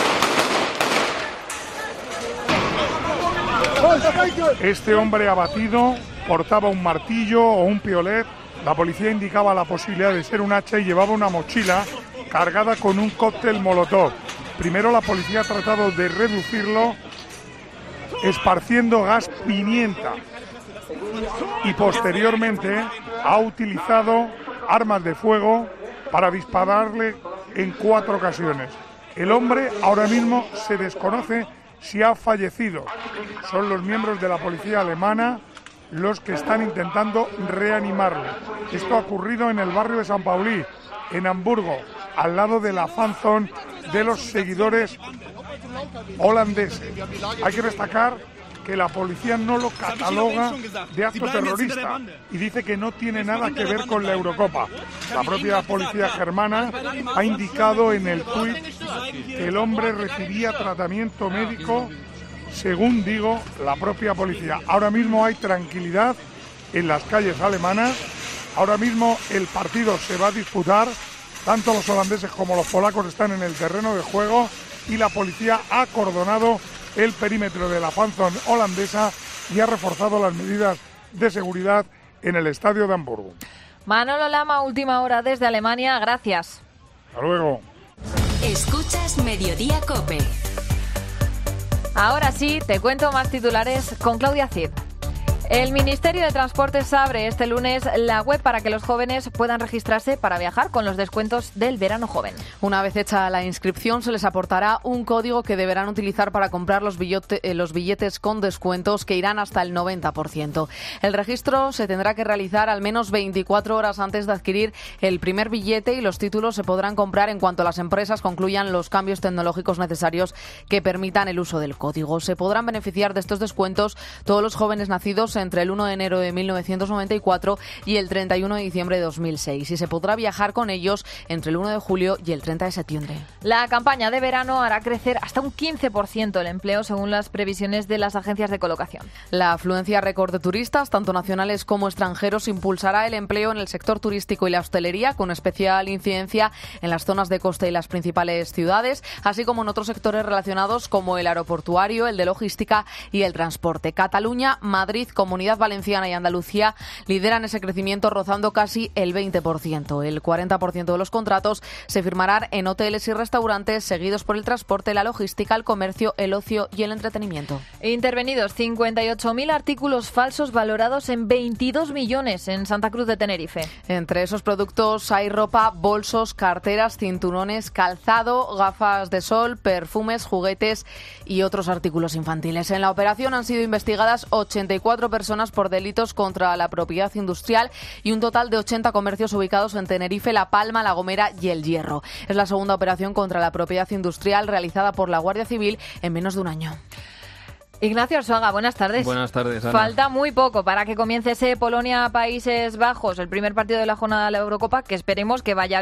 Este hombre abatido portaba un martillo o un piolet. La policía indicaba la posibilidad de ser un hacha y llevaba una mochila cargada con un cóctel molotov. Primero la policía ha tratado de reducirlo esparciendo gas pimienta y posteriormente ha utilizado armas de fuego para dispararle en 4 ocasiones. El hombre ahora mismo se desconoce si ha fallecido. Son los miembros de la policía alemana los que están intentando reanimarlo. Esto ha ocurrido en el barrio de San Pauli, en Hamburgo, al lado de la fan zone de los seguidores holandeses. Hay que destacar que la policía no lo cataloga de acto terrorista y dice que no tiene nada que ver con la Eurocopa. La propia policía germana ha indicado en el tuit que el hombre recibía tratamiento médico, según digo, la propia policía. Ahora mismo hay tranquilidad en las calles alemanas. Ahora mismo el partido se va a disputar. Tanto los holandeses como los polacos están en el terreno de juego y la policía ha acordonado el perímetro de la fan zone holandesa y ha reforzado las medidas de seguridad en el estadio de Hamburgo. Manolo Lama, última hora desde Alemania. Gracias. Hasta luego. Escuchas Mediodía COPE. Ahora sí, te cuento más titulares con Claudia Cid. El Ministerio de Transportes abre este lunes la web para que los jóvenes puedan registrarse para viajar con los descuentos del verano joven. Una vez hecha la inscripción, se les aportará un código que deberán utilizar para comprar los billetes con descuentos, que irán hasta el 90%. El registro se tendrá que realizar al menos 24 horas antes de adquirir el primer billete y los títulos se podrán comprar en cuanto las empresas concluyan los cambios tecnológicos necesarios que permitan el uso del código. Se podrán beneficiar de estos descuentos todos los jóvenes nacidos entre el 1 de enero de 1994 y el 31 de diciembre de 2006 y se podrá viajar con ellos entre el 1 de julio y el 30 de septiembre. La campaña de verano hará crecer hasta un 15% el empleo según las previsiones de las agencias de colocación. La afluencia récord de turistas, tanto nacionales como extranjeros, impulsará el empleo en el sector turístico y la hostelería, con especial incidencia en las zonas de costa y las principales ciudades, así como en otros sectores relacionados como el aeroportuario, el de logística y el transporte. Cataluña, Madrid, Comunidad Valenciana y Andalucía lideran ese crecimiento, rozando casi el 20%. El 40% de los contratos se firmarán en hoteles y restaurantes, seguidos por el transporte, la logística, el comercio, el ocio y el entretenimiento. Intervenidos 58.000 artículos falsos valorados en 22 millones en Santa Cruz de Tenerife. Entre esos productos hay ropa, bolsos, carteras, cinturones, calzado, gafas de sol, perfumes, juguetes y otros artículos infantiles. En la operación han sido investigadas 84 personas por delitos contra la propiedad industrial y un total de 80 comercios ubicados en Tenerife, La Palma, La Gomera y El Hierro. Es la segunda operación contra la propiedad industrial realizada por la Guardia Civil en menos de un año. Ignacio Arzuaga, buenas tardes. Buenas tardes, Ana. Falta muy poco para que comience ese Polonia-Países Bajos, el primer partido de la jornada de la Eurocopa, que esperemos que vaya bien.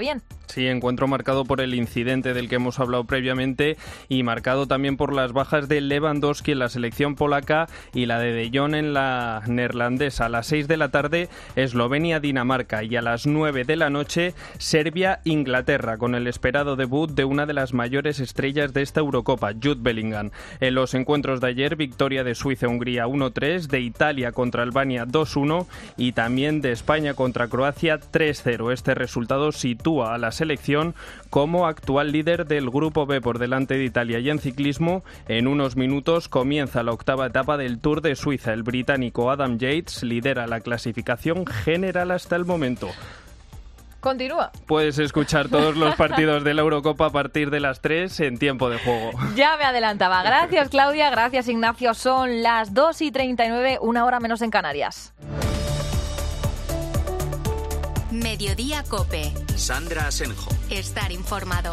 Sí, encuentro marcado por el incidente del que hemos hablado previamente y marcado también por las bajas de Lewandowski en la selección polaca y la de Jong en la neerlandesa. A las 6 de la tarde, Eslovenia-Dinamarca, y a las 9 de la noche, Serbia-Inglaterra, con el esperado debut de una de las mayores estrellas de esta Eurocopa, Jude Bellingham. En los encuentros de ayer, victoria de Suiza-Hungría 1-3, de Italia contra Albania 2-1 y también de España contra Croacia 3-0. Este resultado sitúa a la selección como actual líder del Grupo B por delante de Italia. Y en ciclismo, en unos minutos comienza la octava etapa del Tour de Suiza. El británico Adam Yates lidera la clasificación general hasta el momento. Continúa. Puedes escuchar todos los partidos de la Eurocopa a partir de las 3 en Tiempo de Juego. Ya me adelantaba. Gracias, Claudia. Gracias, Ignacio. Son las 2:39, 1 hora menos en Canarias. Mediodía COPE. Sandra Asenjo. Estar informado.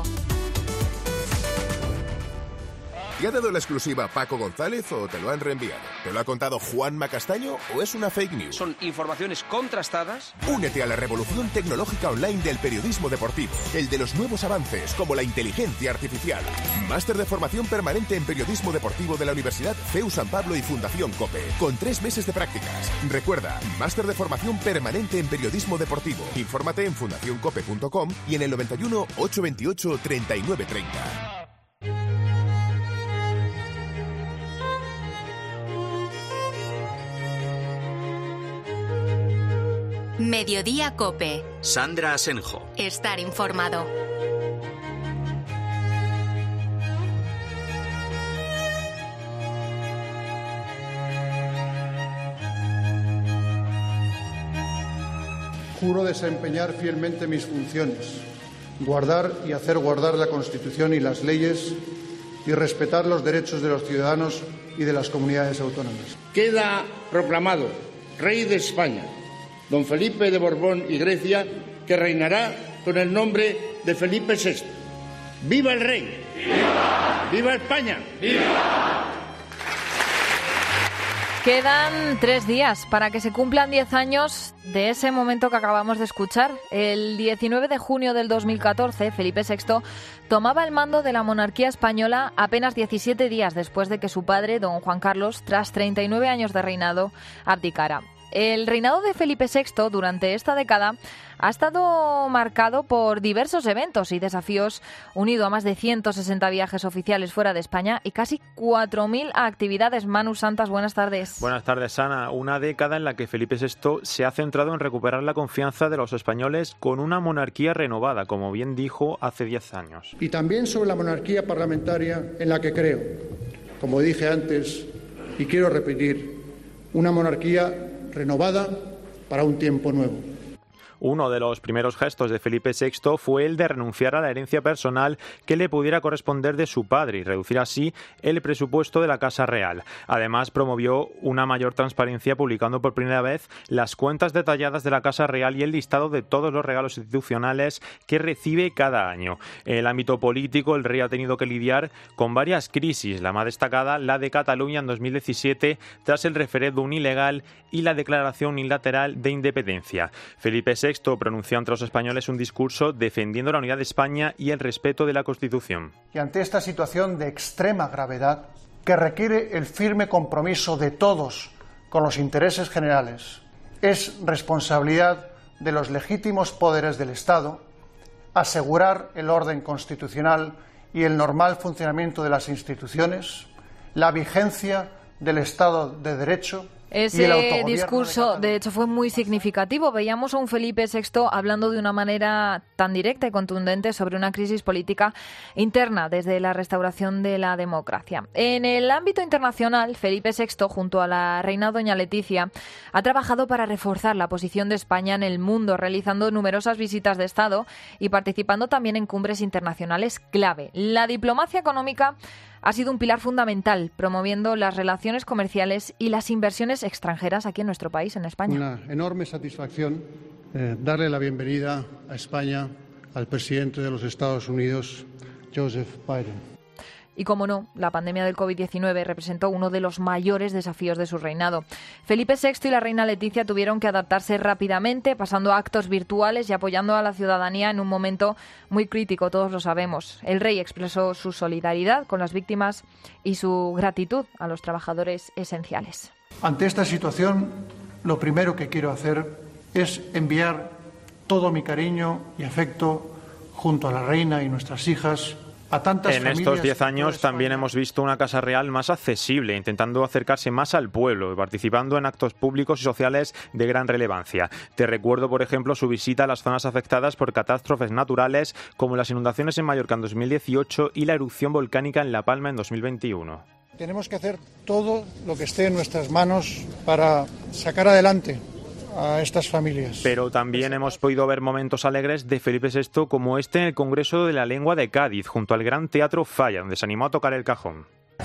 ¿Te ha dado la exclusiva Paco González o te lo han reenviado? ¿Te lo ha contado Juanma Castaño o es una fake news? Son informaciones contrastadas. Únete a la revolución tecnológica online del periodismo deportivo, el de los nuevos avances como la inteligencia artificial. Máster de formación permanente en periodismo deportivo de la Universidad CEU San Pablo y Fundación COPE, con 3 meses de prácticas. Recuerda, máster de formación permanente en periodismo deportivo. Infórmate en fundacioncope.com y en el 91 828 3930. Mediodía COPE. Sandra Asenjo. Estar informado. Juro desempeñar fielmente mis funciones, guardar y hacer guardar la Constitución y las leyes y respetar los derechos de los ciudadanos y de las comunidades autónomas. Queda proclamado Rey de España, don Felipe de Borbón y Grecia, que reinará con el nombre de Felipe VI. ¡Viva el Rey! ¡Viva! ¡Viva España! ¡Viva! Quedan 3 días para que se cumplan 10 años de ese momento que acabamos de escuchar. El 19 de junio del 2014, Felipe VI tomaba el mando de la monarquía española apenas 17 días después de que su padre, don Juan Carlos, tras 39 años de reinado, abdicara. El reinado de Felipe VI durante esta década ha estado marcado por diversos eventos y desafíos, unido a más de 160 viajes oficiales fuera de España y casi 4.000 actividades. Manu Santas, buenas tardes. Buenas tardes, Ana. Una década en la que Felipe VI se ha centrado en recuperar la confianza de los españoles con una monarquía renovada, como bien dijo hace 10 años. Y también sobre la monarquía parlamentaria en la que creo, como dije antes y quiero repetir, una monarquía renovada para un tiempo nuevo. Uno de los primeros gestos de Felipe VI fue el de renunciar a la herencia personal que le pudiera corresponder de su padre y reducir así el presupuesto de la Casa Real. Además, promovió una mayor transparencia publicando por primera vez las cuentas detalladas de la Casa Real y el listado de todos los regalos institucionales que recibe cada año. En el ámbito político, el rey ha tenido que lidiar con varias crisis, la más destacada la de Cataluña en 2017 tras el referéndum ilegal y la declaración unilateral de independencia. Felipe VI pronunció ante los españoles un discurso defendiendo la unidad de España y el respeto de la Constitución. Y ante esta situación de extrema gravedad, que requiere el firme compromiso de todos con los intereses generales, es responsabilidad de los legítimos poderes del Estado asegurar el orden constitucional y el normal funcionamiento de las instituciones, la vigencia del Estado de Derecho. Ese discurso, de hecho, fue muy significativo. Veíamos a un Felipe VI hablando de una manera tan directa y contundente sobre una crisis política interna desde la restauración de la democracia. En el ámbito internacional, Felipe VI, junto a la reina doña Leticia, ha trabajado para reforzar la posición de España en el mundo, realizando numerosas visitas de Estado y participando también en cumbres internacionales clave. La diplomacia económica ha sido un pilar fundamental, promoviendo las relaciones comerciales y las inversiones extranjeras aquí en nuestro país, en España. Una enorme satisfacción darle la bienvenida a España al presidente de los Estados Unidos, Joseph Biden. Y como no, la pandemia del COVID-19 representó uno de los mayores desafíos de su reinado. Felipe VI y la reina Leticia tuvieron que adaptarse rápidamente, pasando a actos virtuales y apoyando a la ciudadanía en un momento muy crítico, todos lo sabemos. El rey expresó su solidaridad con las víctimas y su gratitud a los trabajadores esenciales. Ante esta situación, lo primero que quiero hacer es enviar todo mi cariño y afecto junto a la reina y nuestras hijas a tantas familias. En estos 10 años también hemos visto una Casa Real más accesible, intentando acercarse más al pueblo y participando en actos públicos y sociales de gran relevancia. Te recuerdo, por ejemplo, su visita a las zonas afectadas por catástrofes naturales como las inundaciones en Mallorca en 2018 y la erupción volcánica en La Palma en 2021. Tenemos que hacer todo lo que esté en nuestras manos para sacar adelante a estas familias. Pero también hemos podido ver momentos alegres de Felipe VI, como este en el Congreso de la Lengua de Cádiz, junto al Gran Teatro Falla, donde se animó a tocar el cajón.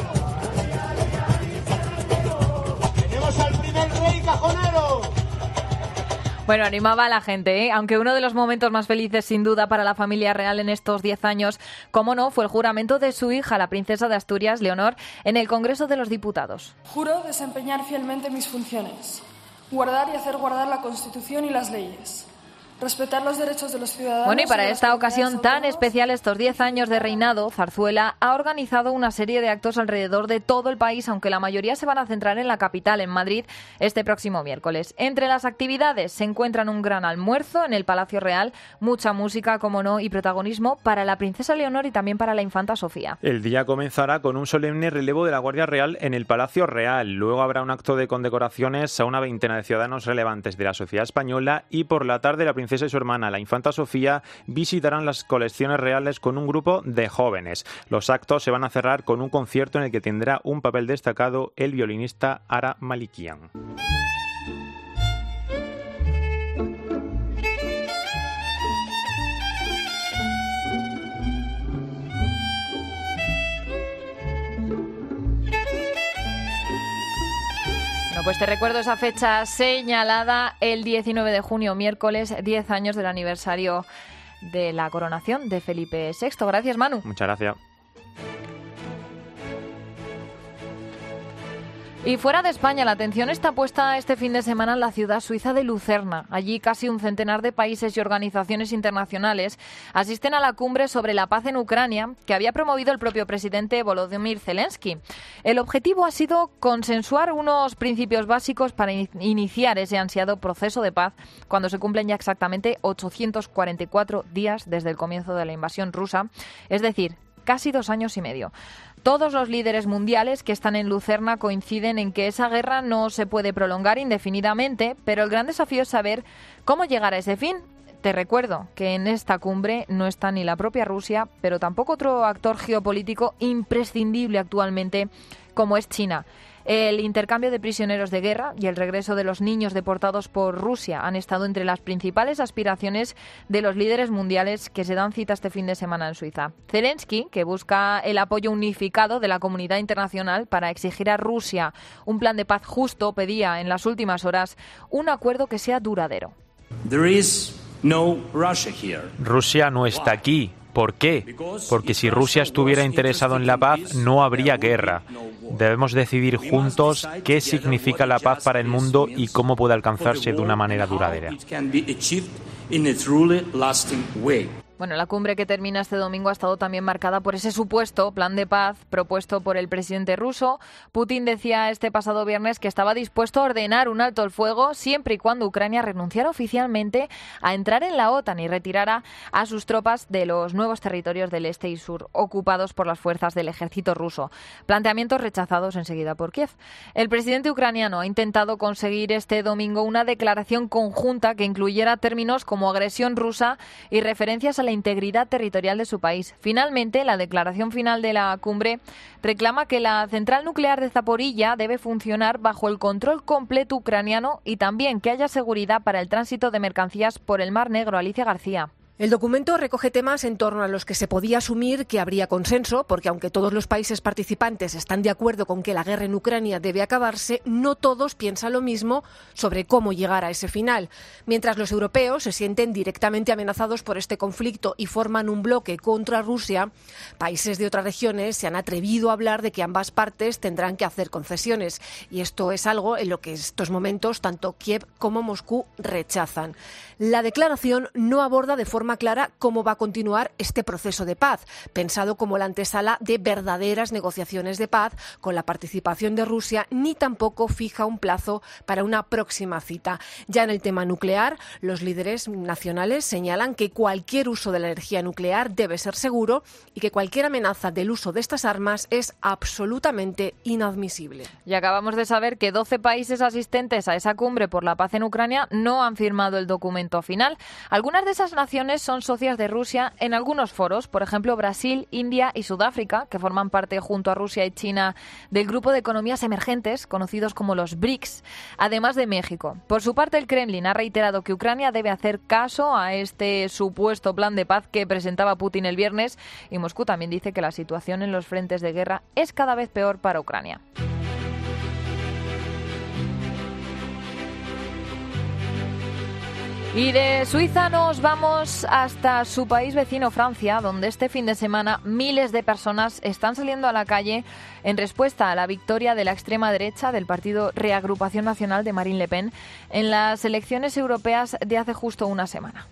¡Tenemos al primer rey cajonero! Bueno, animaba a la gente, ¿eh? Aunque uno de los momentos más felices, sin duda, para la familia real en estos 10 años, como no, fue el juramento de su hija, la princesa de Asturias, Leonor, en el Congreso de los Diputados. Juro desempeñar fielmente mis funciones, guardar y hacer guardar la Constitución y las leyes, respetar los derechos de los ciudadanos. Bueno, y para esta ocasión tan especial, estos 10 años de reinado, Zarzuela ha organizado una serie de actos alrededor de todo el país, aunque la mayoría se van a centrar en la capital, en Madrid, este próximo miércoles. Entre las actividades se encuentran un gran almuerzo en el Palacio Real, mucha música, como no, y protagonismo para la princesa Leonor y también para la infanta Sofía. El día comenzará con un solemne relevo de la Guardia Real en el Palacio Real. Luego habrá un acto de condecoraciones a una veintena de ciudadanos relevantes de la sociedad española y por la tarde la princesa y su hermana, la infanta Sofía, visitarán las colecciones reales con un grupo de jóvenes. Los actos se van a cerrar con un concierto en el que tendrá un papel destacado el violinista Ara Malikian. Pues te recuerdo esa fecha señalada, el 19 de junio, miércoles, 10 años del aniversario de la coronación de Felipe VI. Gracias, Manu. Muchas gracias. Y fuera de España, la atención está puesta este fin de semana en la ciudad suiza de Lucerna. Allí casi un centenar de países y organizaciones internacionales asisten a la cumbre sobre la paz en Ucrania que había promovido el propio presidente Volodymyr Zelensky. El objetivo ha sido consensuar unos principios básicos para iniciar ese ansiado proceso de paz cuando se cumplen ya exactamente 844 días desde el comienzo de la invasión rusa, es decir, casi 2 años y medio. Todos los líderes mundiales que están en Lucerna coinciden en que esa guerra no se puede prolongar indefinidamente, pero el gran desafío es saber cómo llegar a ese fin. Te recuerdo que en esta cumbre no está ni la propia Rusia, pero tampoco otro actor geopolítico imprescindible actualmente como es China. El intercambio de prisioneros de guerra y el regreso de los niños deportados por Rusia han estado entre las principales aspiraciones de los líderes mundiales que se dan cita este fin de semana en Suiza. Zelensky, que busca el apoyo unificado de la comunidad internacional para exigir a Rusia un plan de paz justo, pedía en las últimas horas un acuerdo que sea duradero. Rusia no está aquí. ¿Por qué? Porque si Rusia estuviera interesado en la paz, no habría guerra. Debemos decidir juntos qué significa la paz para el mundo y cómo puede alcanzarse de una manera duradera. Bueno, la cumbre que termina este domingo ha estado también marcada por ese supuesto plan de paz propuesto por el presidente ruso. Putin decía este pasado viernes que estaba dispuesto a ordenar un alto el fuego siempre y cuando Ucrania renunciara oficialmente a entrar en la OTAN y retirara a sus tropas de los nuevos territorios del este y sur ocupados por las fuerzas del ejército ruso. Planteamientos rechazados enseguida por Kiev. El presidente ucraniano ha intentado conseguir este domingo una declaración conjunta que incluyera términos como agresión rusa y referencias a la integridad territorial de su país. Finalmente, la declaración final de la cumbre reclama que la central nuclear de Zaporilla debe funcionar bajo el control completo ucraniano y también que haya seguridad para el tránsito de mercancías por el Mar Negro. Alicia García. El documento recoge temas en torno a los que se podía asumir que habría consenso, porque aunque todos los países participantes están de acuerdo con que la guerra en Ucrania debe acabarse, no todos piensan lo mismo sobre cómo llegar a ese final. Mientras los europeos se sienten directamente amenazados por este conflicto y forman un bloque contra Rusia, países de otras regiones se han atrevido a hablar de que ambas partes tendrán que hacer concesiones. Y esto es algo en lo que en estos momentos tanto Kiev como Moscú rechazan. La declaración no aborda de forma clara cómo va a continuar este proceso de paz, pensado como la antesala de verdaderas negociaciones de paz con la participación de Rusia, ni tampoco fija un plazo para una próxima cita. Ya en el tema nuclear, los líderes nacionales señalan que cualquier uso de la energía nuclear debe ser seguro y que cualquier amenaza del uso de estas armas es absolutamente inadmisible. Y acabamos de saber que 12 países asistentes a esa cumbre por la paz en Ucrania no han firmado el documento final. Algunas de esas naciones son socias de Rusia en algunos foros, por ejemplo Brasil, India y Sudáfrica, que forman parte junto a Rusia y China del grupo de economías emergentes conocidos como los BRICS, además de México. Por su parte, el Kremlin ha reiterado que Ucrania debe hacer caso a este supuesto plan de paz que presentaba Putin el viernes, y Moscú también dice que la situación en los frentes de guerra es cada vez peor para Ucrania. Y de Suiza nos vamos hasta su país vecino, Francia, donde este fin de semana miles de personas están saliendo a la calle en respuesta a la victoria de la extrema derecha del partido Reagrupación Nacional de Marine Le Pen en las elecciones europeas de hace justo una semana.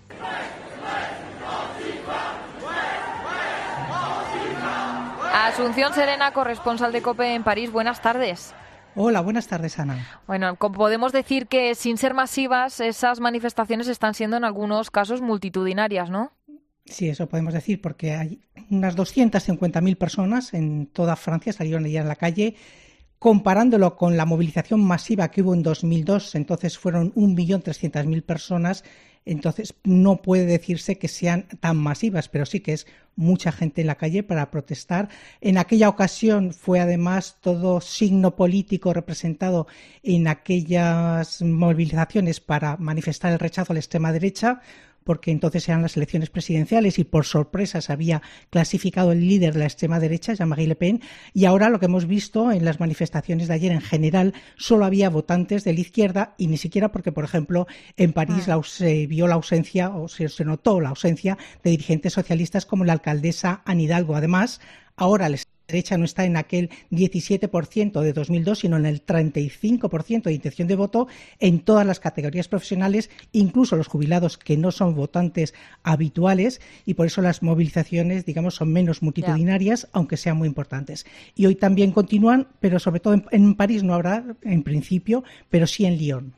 Asunción Serena, corresponsal de COPE en París, buenas tardes. Hola, buenas tardes, Ana. Bueno, podemos decir que sin ser masivas, esas manifestaciones están siendo en algunos casos multitudinarias, ¿no? Sí, eso podemos decir, porque hay unas 250.000 personas en toda Francia salieron allá en la calle. Comparándolo con la movilización masiva que hubo en 2002, entonces fueron 1.300.000 personas. Entonces no puede decirse que sean tan masivas, pero sí que es mucha gente en la calle para protestar. En aquella ocasión fue además todo signo político representado en aquellas movilizaciones para manifestar el rechazo a la extrema derecha, porque entonces eran las elecciones presidenciales y por sorpresa se había clasificado el líder de la extrema derecha, Jean-Marie Le Pen, y ahora lo que hemos visto en las manifestaciones de ayer en general solo había votantes de la izquierda y ni siquiera porque, por ejemplo, en París se vio la ausencia o se notó la ausencia de dirigentes socialistas como la alcaldesa Anne Hidalgo. Además, ahora les derecha no está en aquel 17% de 2002, sino en el 35% de intención de voto en todas las categorías profesionales, incluso los jubilados que no son votantes habituales, y por eso las movilizaciones, digamos, son menos multitudinarias, aunque sean muy importantes. Y hoy también continúan, pero sobre todo en París no habrá, en principio, pero sí en Lyon.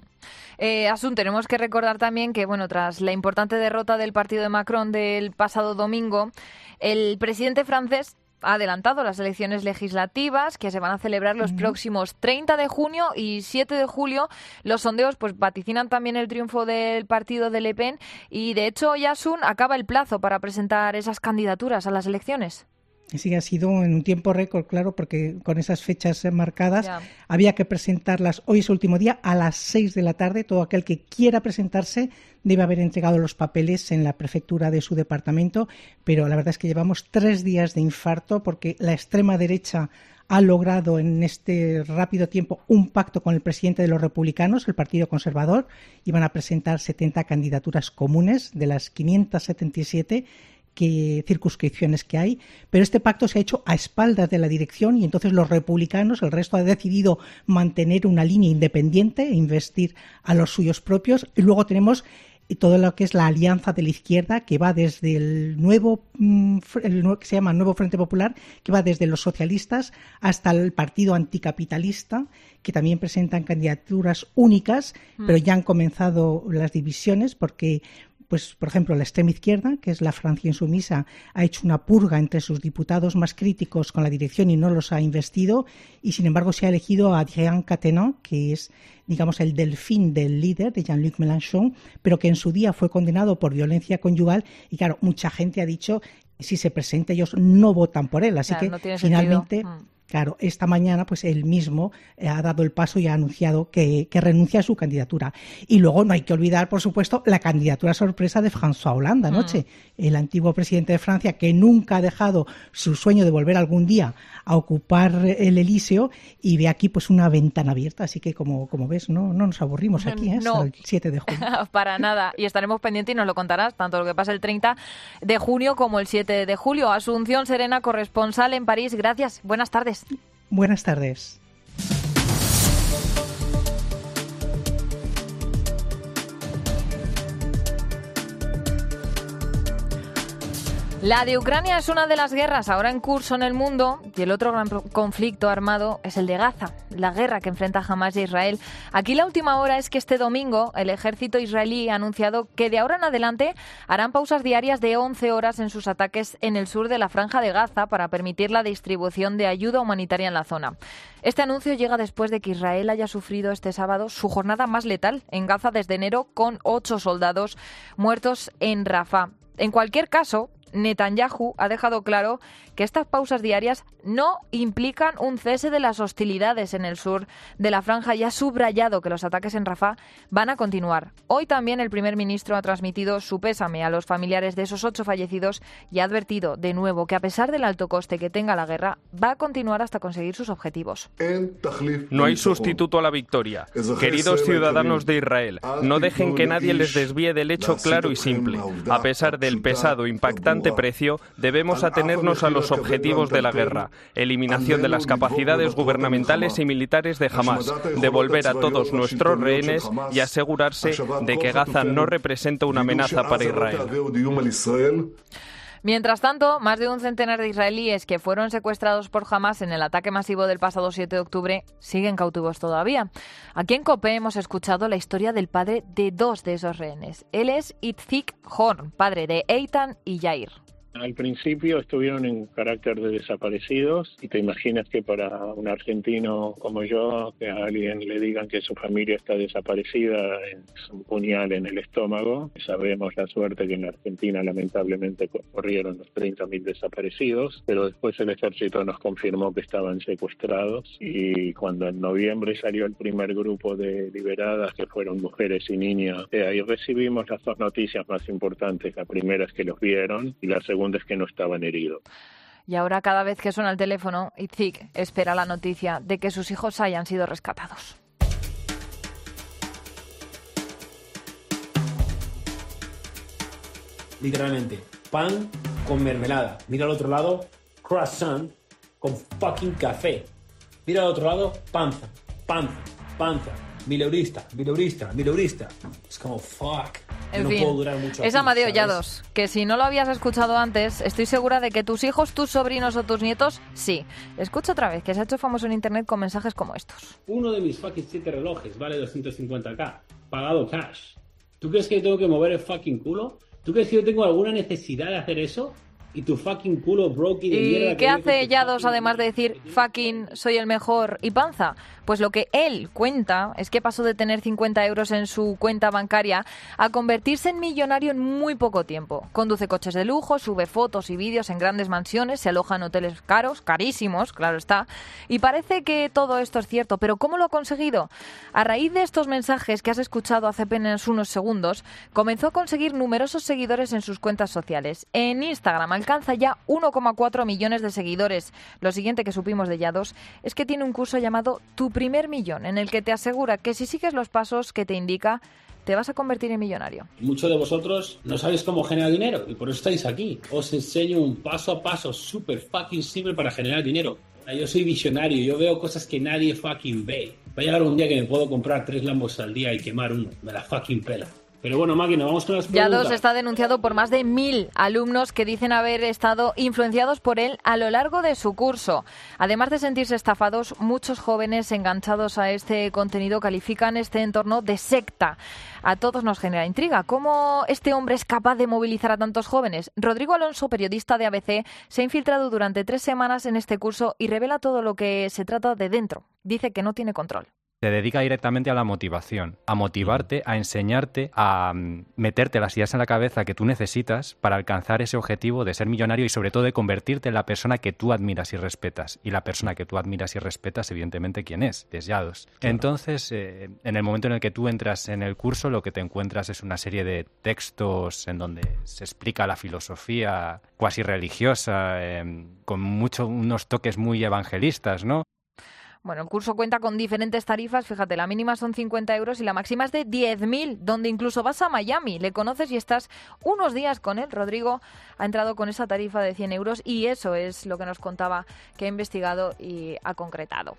Asun, tenemos que recordar también que, bueno, tras la importante derrota del partido de Macron del pasado domingo, el presidente francés ha adelantado las elecciones legislativas que se van a celebrar los próximos 30 de junio y 7 de julio. Los sondeos pues vaticinan también el triunfo del partido de Le Pen y, de hecho, Asun, acaba el plazo para presentar esas candidaturas a las elecciones. Sí, ha sido en un tiempo récord, claro, porque con esas fechas marcadas había que presentarlas. Hoy es el último día, a las 6 de la tarde. Todo aquel que quiera presentarse debe haber entregado los papeles en la prefectura de su departamento, pero la verdad es que llevamos 3 días de infarto porque la extrema derecha ha logrado en este rápido tiempo un pacto con el presidente de los republicanos, el Partido Conservador, y van a presentar 70 candidaturas comunes de las 577 circunscripciones que hay, pero este pacto se ha hecho a espaldas de la dirección y entonces los republicanos, el resto, ha decidido mantener una línea independiente e investir a los suyos propios. Y luego tenemos todo lo que es la alianza de la izquierda, que va desde el nuevo que se llama Nuevo Frente Popular, que va desde los socialistas hasta el partido anticapitalista, que también presentan candidaturas únicas, pero ya han comenzado las divisiones porque, pues, por ejemplo, la extrema izquierda, que es la Francia Insumisa, ha hecho una purga entre sus diputados más críticos con la dirección y no los ha investido, y sin embargo se ha elegido a Adrien Quatennens, que es, digamos, el delfín del líder, de Jean-Luc Mélenchon, pero que en su día fue condenado por violencia conyugal, y claro, mucha gente ha dicho, si se presenta, ellos no votan por él, así que no tiene finalmente sentido. Claro, esta mañana pues él mismo ha dado el paso y ha anunciado que renuncia a su candidatura. Y luego no hay que olvidar, por supuesto, la candidatura sorpresa de François Hollande anoche, el antiguo presidente de Francia, que nunca ha dejado su sueño de volver algún día a ocupar el Elíseo, y ve aquí pues una ventana abierta. Así que como ves, no nos aburrimos aquí hasta el 7 de junio. Para nada. Y estaremos pendientes y nos lo contarás, tanto lo que pasa el 30 de junio como el 7 de julio. Asunción Serena, corresponsal en París. Gracias. Buenas tardes. Buenas tardes. La de Ucrania es una de las guerras ahora en curso en el mundo, y el otro gran conflicto armado es el de Gaza, la guerra que enfrenta Hamás y Israel. Aquí la última hora es que este domingo el ejército israelí ha anunciado que de ahora en adelante harán pausas diarias de 11 horas en sus ataques en el sur de la Franja de Gaza para permitir la distribución de ayuda humanitaria en la zona. Este anuncio llega después de que Israel haya sufrido este sábado su jornada más letal en Gaza desde enero, con 8 soldados muertos en Rafah. En cualquier caso, Netanyahu ha dejado claro que estas pausas diarias no implican un cese de las hostilidades en el sur de la franja y ha subrayado que los ataques en Rafah van a continuar. Hoy también el primer ministro ha transmitido su pésame a los familiares de esos 8 fallecidos y ha advertido de nuevo que a pesar del alto coste que tenga la guerra, va a continuar hasta conseguir sus objetivos. No hay sustituto a la victoria. Queridos ciudadanos de Israel, no dejen que nadie les desvíe del hecho claro y simple. A pesar del pesado, impactante precio, debemos atenernos a los objetivos de la guerra: eliminación de las capacidades gubernamentales y militares de Hamás, devolver a todos nuestros rehenes y asegurarse de que Gaza no representa una amenaza para Israel. Mientras tanto, más de un centenar de israelíes que fueron secuestrados por Hamás en el ataque masivo del pasado 7 de octubre siguen cautivos todavía. Aquí en COPE hemos escuchado la historia del padre de 2 de esos rehenes. Él es Itzik Horn, padre de Eitan y Yair. Al principio estuvieron en carácter de desaparecidos y te imaginas que para un argentino como yo, que a alguien le digan que su familia está desaparecida es un puñal en el estómago. Sabemos la suerte que en Argentina lamentablemente corrieron los 30.000 desaparecidos, pero después el ejército nos confirmó que estaban secuestrados, y cuando en noviembre salió el primer grupo de liberadas, que fueron mujeres y niños, ahí recibimos las 2 noticias más importantes. La primera es que los vieron y la segunda es que no estaban heridos. Y ahora cada vez que suena el teléfono, Itzik espera la noticia de que sus hijos hayan sido rescatados. Literalmente, pan con mermelada. Mira al otro lado, croissant con fucking café. Mira al otro lado, panza, panza, panza. Mileurista. Es como fuck. En no fin, puedo durar mucho es aquí, Amadeo ¿sabes? Llados, que si no lo habías escuchado antes, estoy segura de que tus hijos, tus sobrinos o tus nietos, sí. Escucha otra vez, que se ha hecho famoso en internet con mensajes como estos. Uno de mis fucking 7 relojes vale 250k, pagado cash. ¿Tú crees que yo tengo que mover el fucking culo? ¿Tú crees que yo tengo alguna necesidad de hacer eso? Y tu fucking culo broke y de mierda. ¿Y qué hace Llados además de decir fucking soy el mejor y panza? Pues lo que él cuenta es que pasó de tener 50 euros en su cuenta bancaria a convertirse en millonario en muy poco tiempo. Conduce coches de lujo, sube fotos y vídeos en grandes mansiones, se aloja en hoteles caros, carísimos, claro está. Y parece que todo esto es cierto, pero ¿cómo lo ha conseguido? A raíz de estos mensajes que has escuchado hace apenas unos segundos, comenzó a conseguir numerosos seguidores en sus cuentas sociales. En Instagram alcanza ya 1,4 millones de seguidores. Lo siguiente que supimos de Llados es que tiene un curso llamado Tu Primer Millón, en el que te asegura que si sigues los pasos que te indica, te vas a convertir en millonario. Muchos de vosotros no sabéis cómo generar dinero y por eso estáis aquí. Os enseño un paso a paso súper fucking simple para generar dinero. Yo soy visionario, yo veo cosas que nadie fucking ve. Va a llegar un día que me puedo comprar 3 Lambos al día y quemar uno. Me la fucking pela. Pero bueno, máquina, vamos con las preguntas. Llados está denunciado por más de 1.000 alumnos que dicen haber estado influenciados por él a lo largo de su curso. Además de sentirse estafados, muchos jóvenes enganchados a este contenido califican este entorno de secta. A todos nos genera intriga. ¿Cómo este hombre es capaz de movilizar a tantos jóvenes? Rodrigo Alonso, periodista de ABC, se ha infiltrado durante 3 semanas en este curso y revela todo lo que se trata de dentro. Dice que no tiene control. se dedica directamente a la motivación, a motivarte, a enseñarte, a meterte las ideas en la cabeza que tú necesitas para alcanzar ese objetivo de ser millonario y sobre todo de convertirte en la persona que tú admiras y respetas. Y la persona que tú admiras y respetas, evidentemente, ¿quién es? Desllados. Claro. Entonces, en el momento en el que tú entras en el curso, lo que te encuentras es una serie de textos en donde se explica la filosofía cuasi religiosa, con unos toques muy evangelistas, ¿no? Bueno, el curso cuenta con diferentes tarifas, fíjate, la mínima son 50 euros y la máxima es de 10.000, donde incluso vas a Miami, le conoces y estás unos días con él. Rodrigo ha entrado con esa tarifa de 100 euros y eso es lo que nos contaba que ha investigado y ha concretado.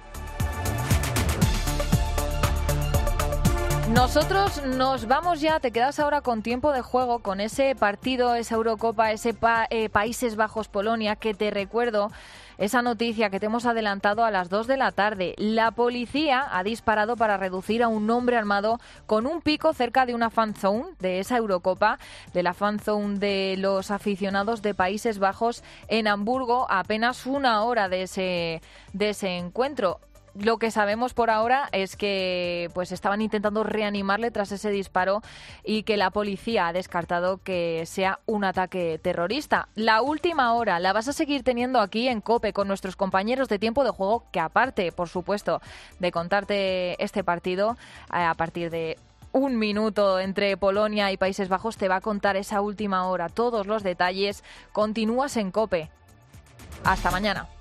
Nosotros nos vamos ya, te quedas ahora con tiempo de juego, con ese partido, esa Eurocopa, ese Países Bajos-Polonia, que te recuerdo esa noticia que te hemos adelantado a las 2 de la tarde. La policía ha disparado para reducir a un hombre armado con un pico cerca de una fan zone de esa Eurocopa, de la fan zone de los aficionados de Países Bajos en Hamburgo, a apenas una hora de ese encuentro. Lo que sabemos por ahora es que pues estaban intentando reanimarle tras ese disparo y que la policía ha descartado que sea un ataque terrorista. La última hora la vas a seguir teniendo aquí en COPE con nuestros compañeros de tiempo de juego, que aparte, por supuesto, de contarte este partido, a partir de un minuto entre Polonia y Países Bajos, te va a contar esa última hora, todos los detalles. Continúas en COPE. Hasta mañana.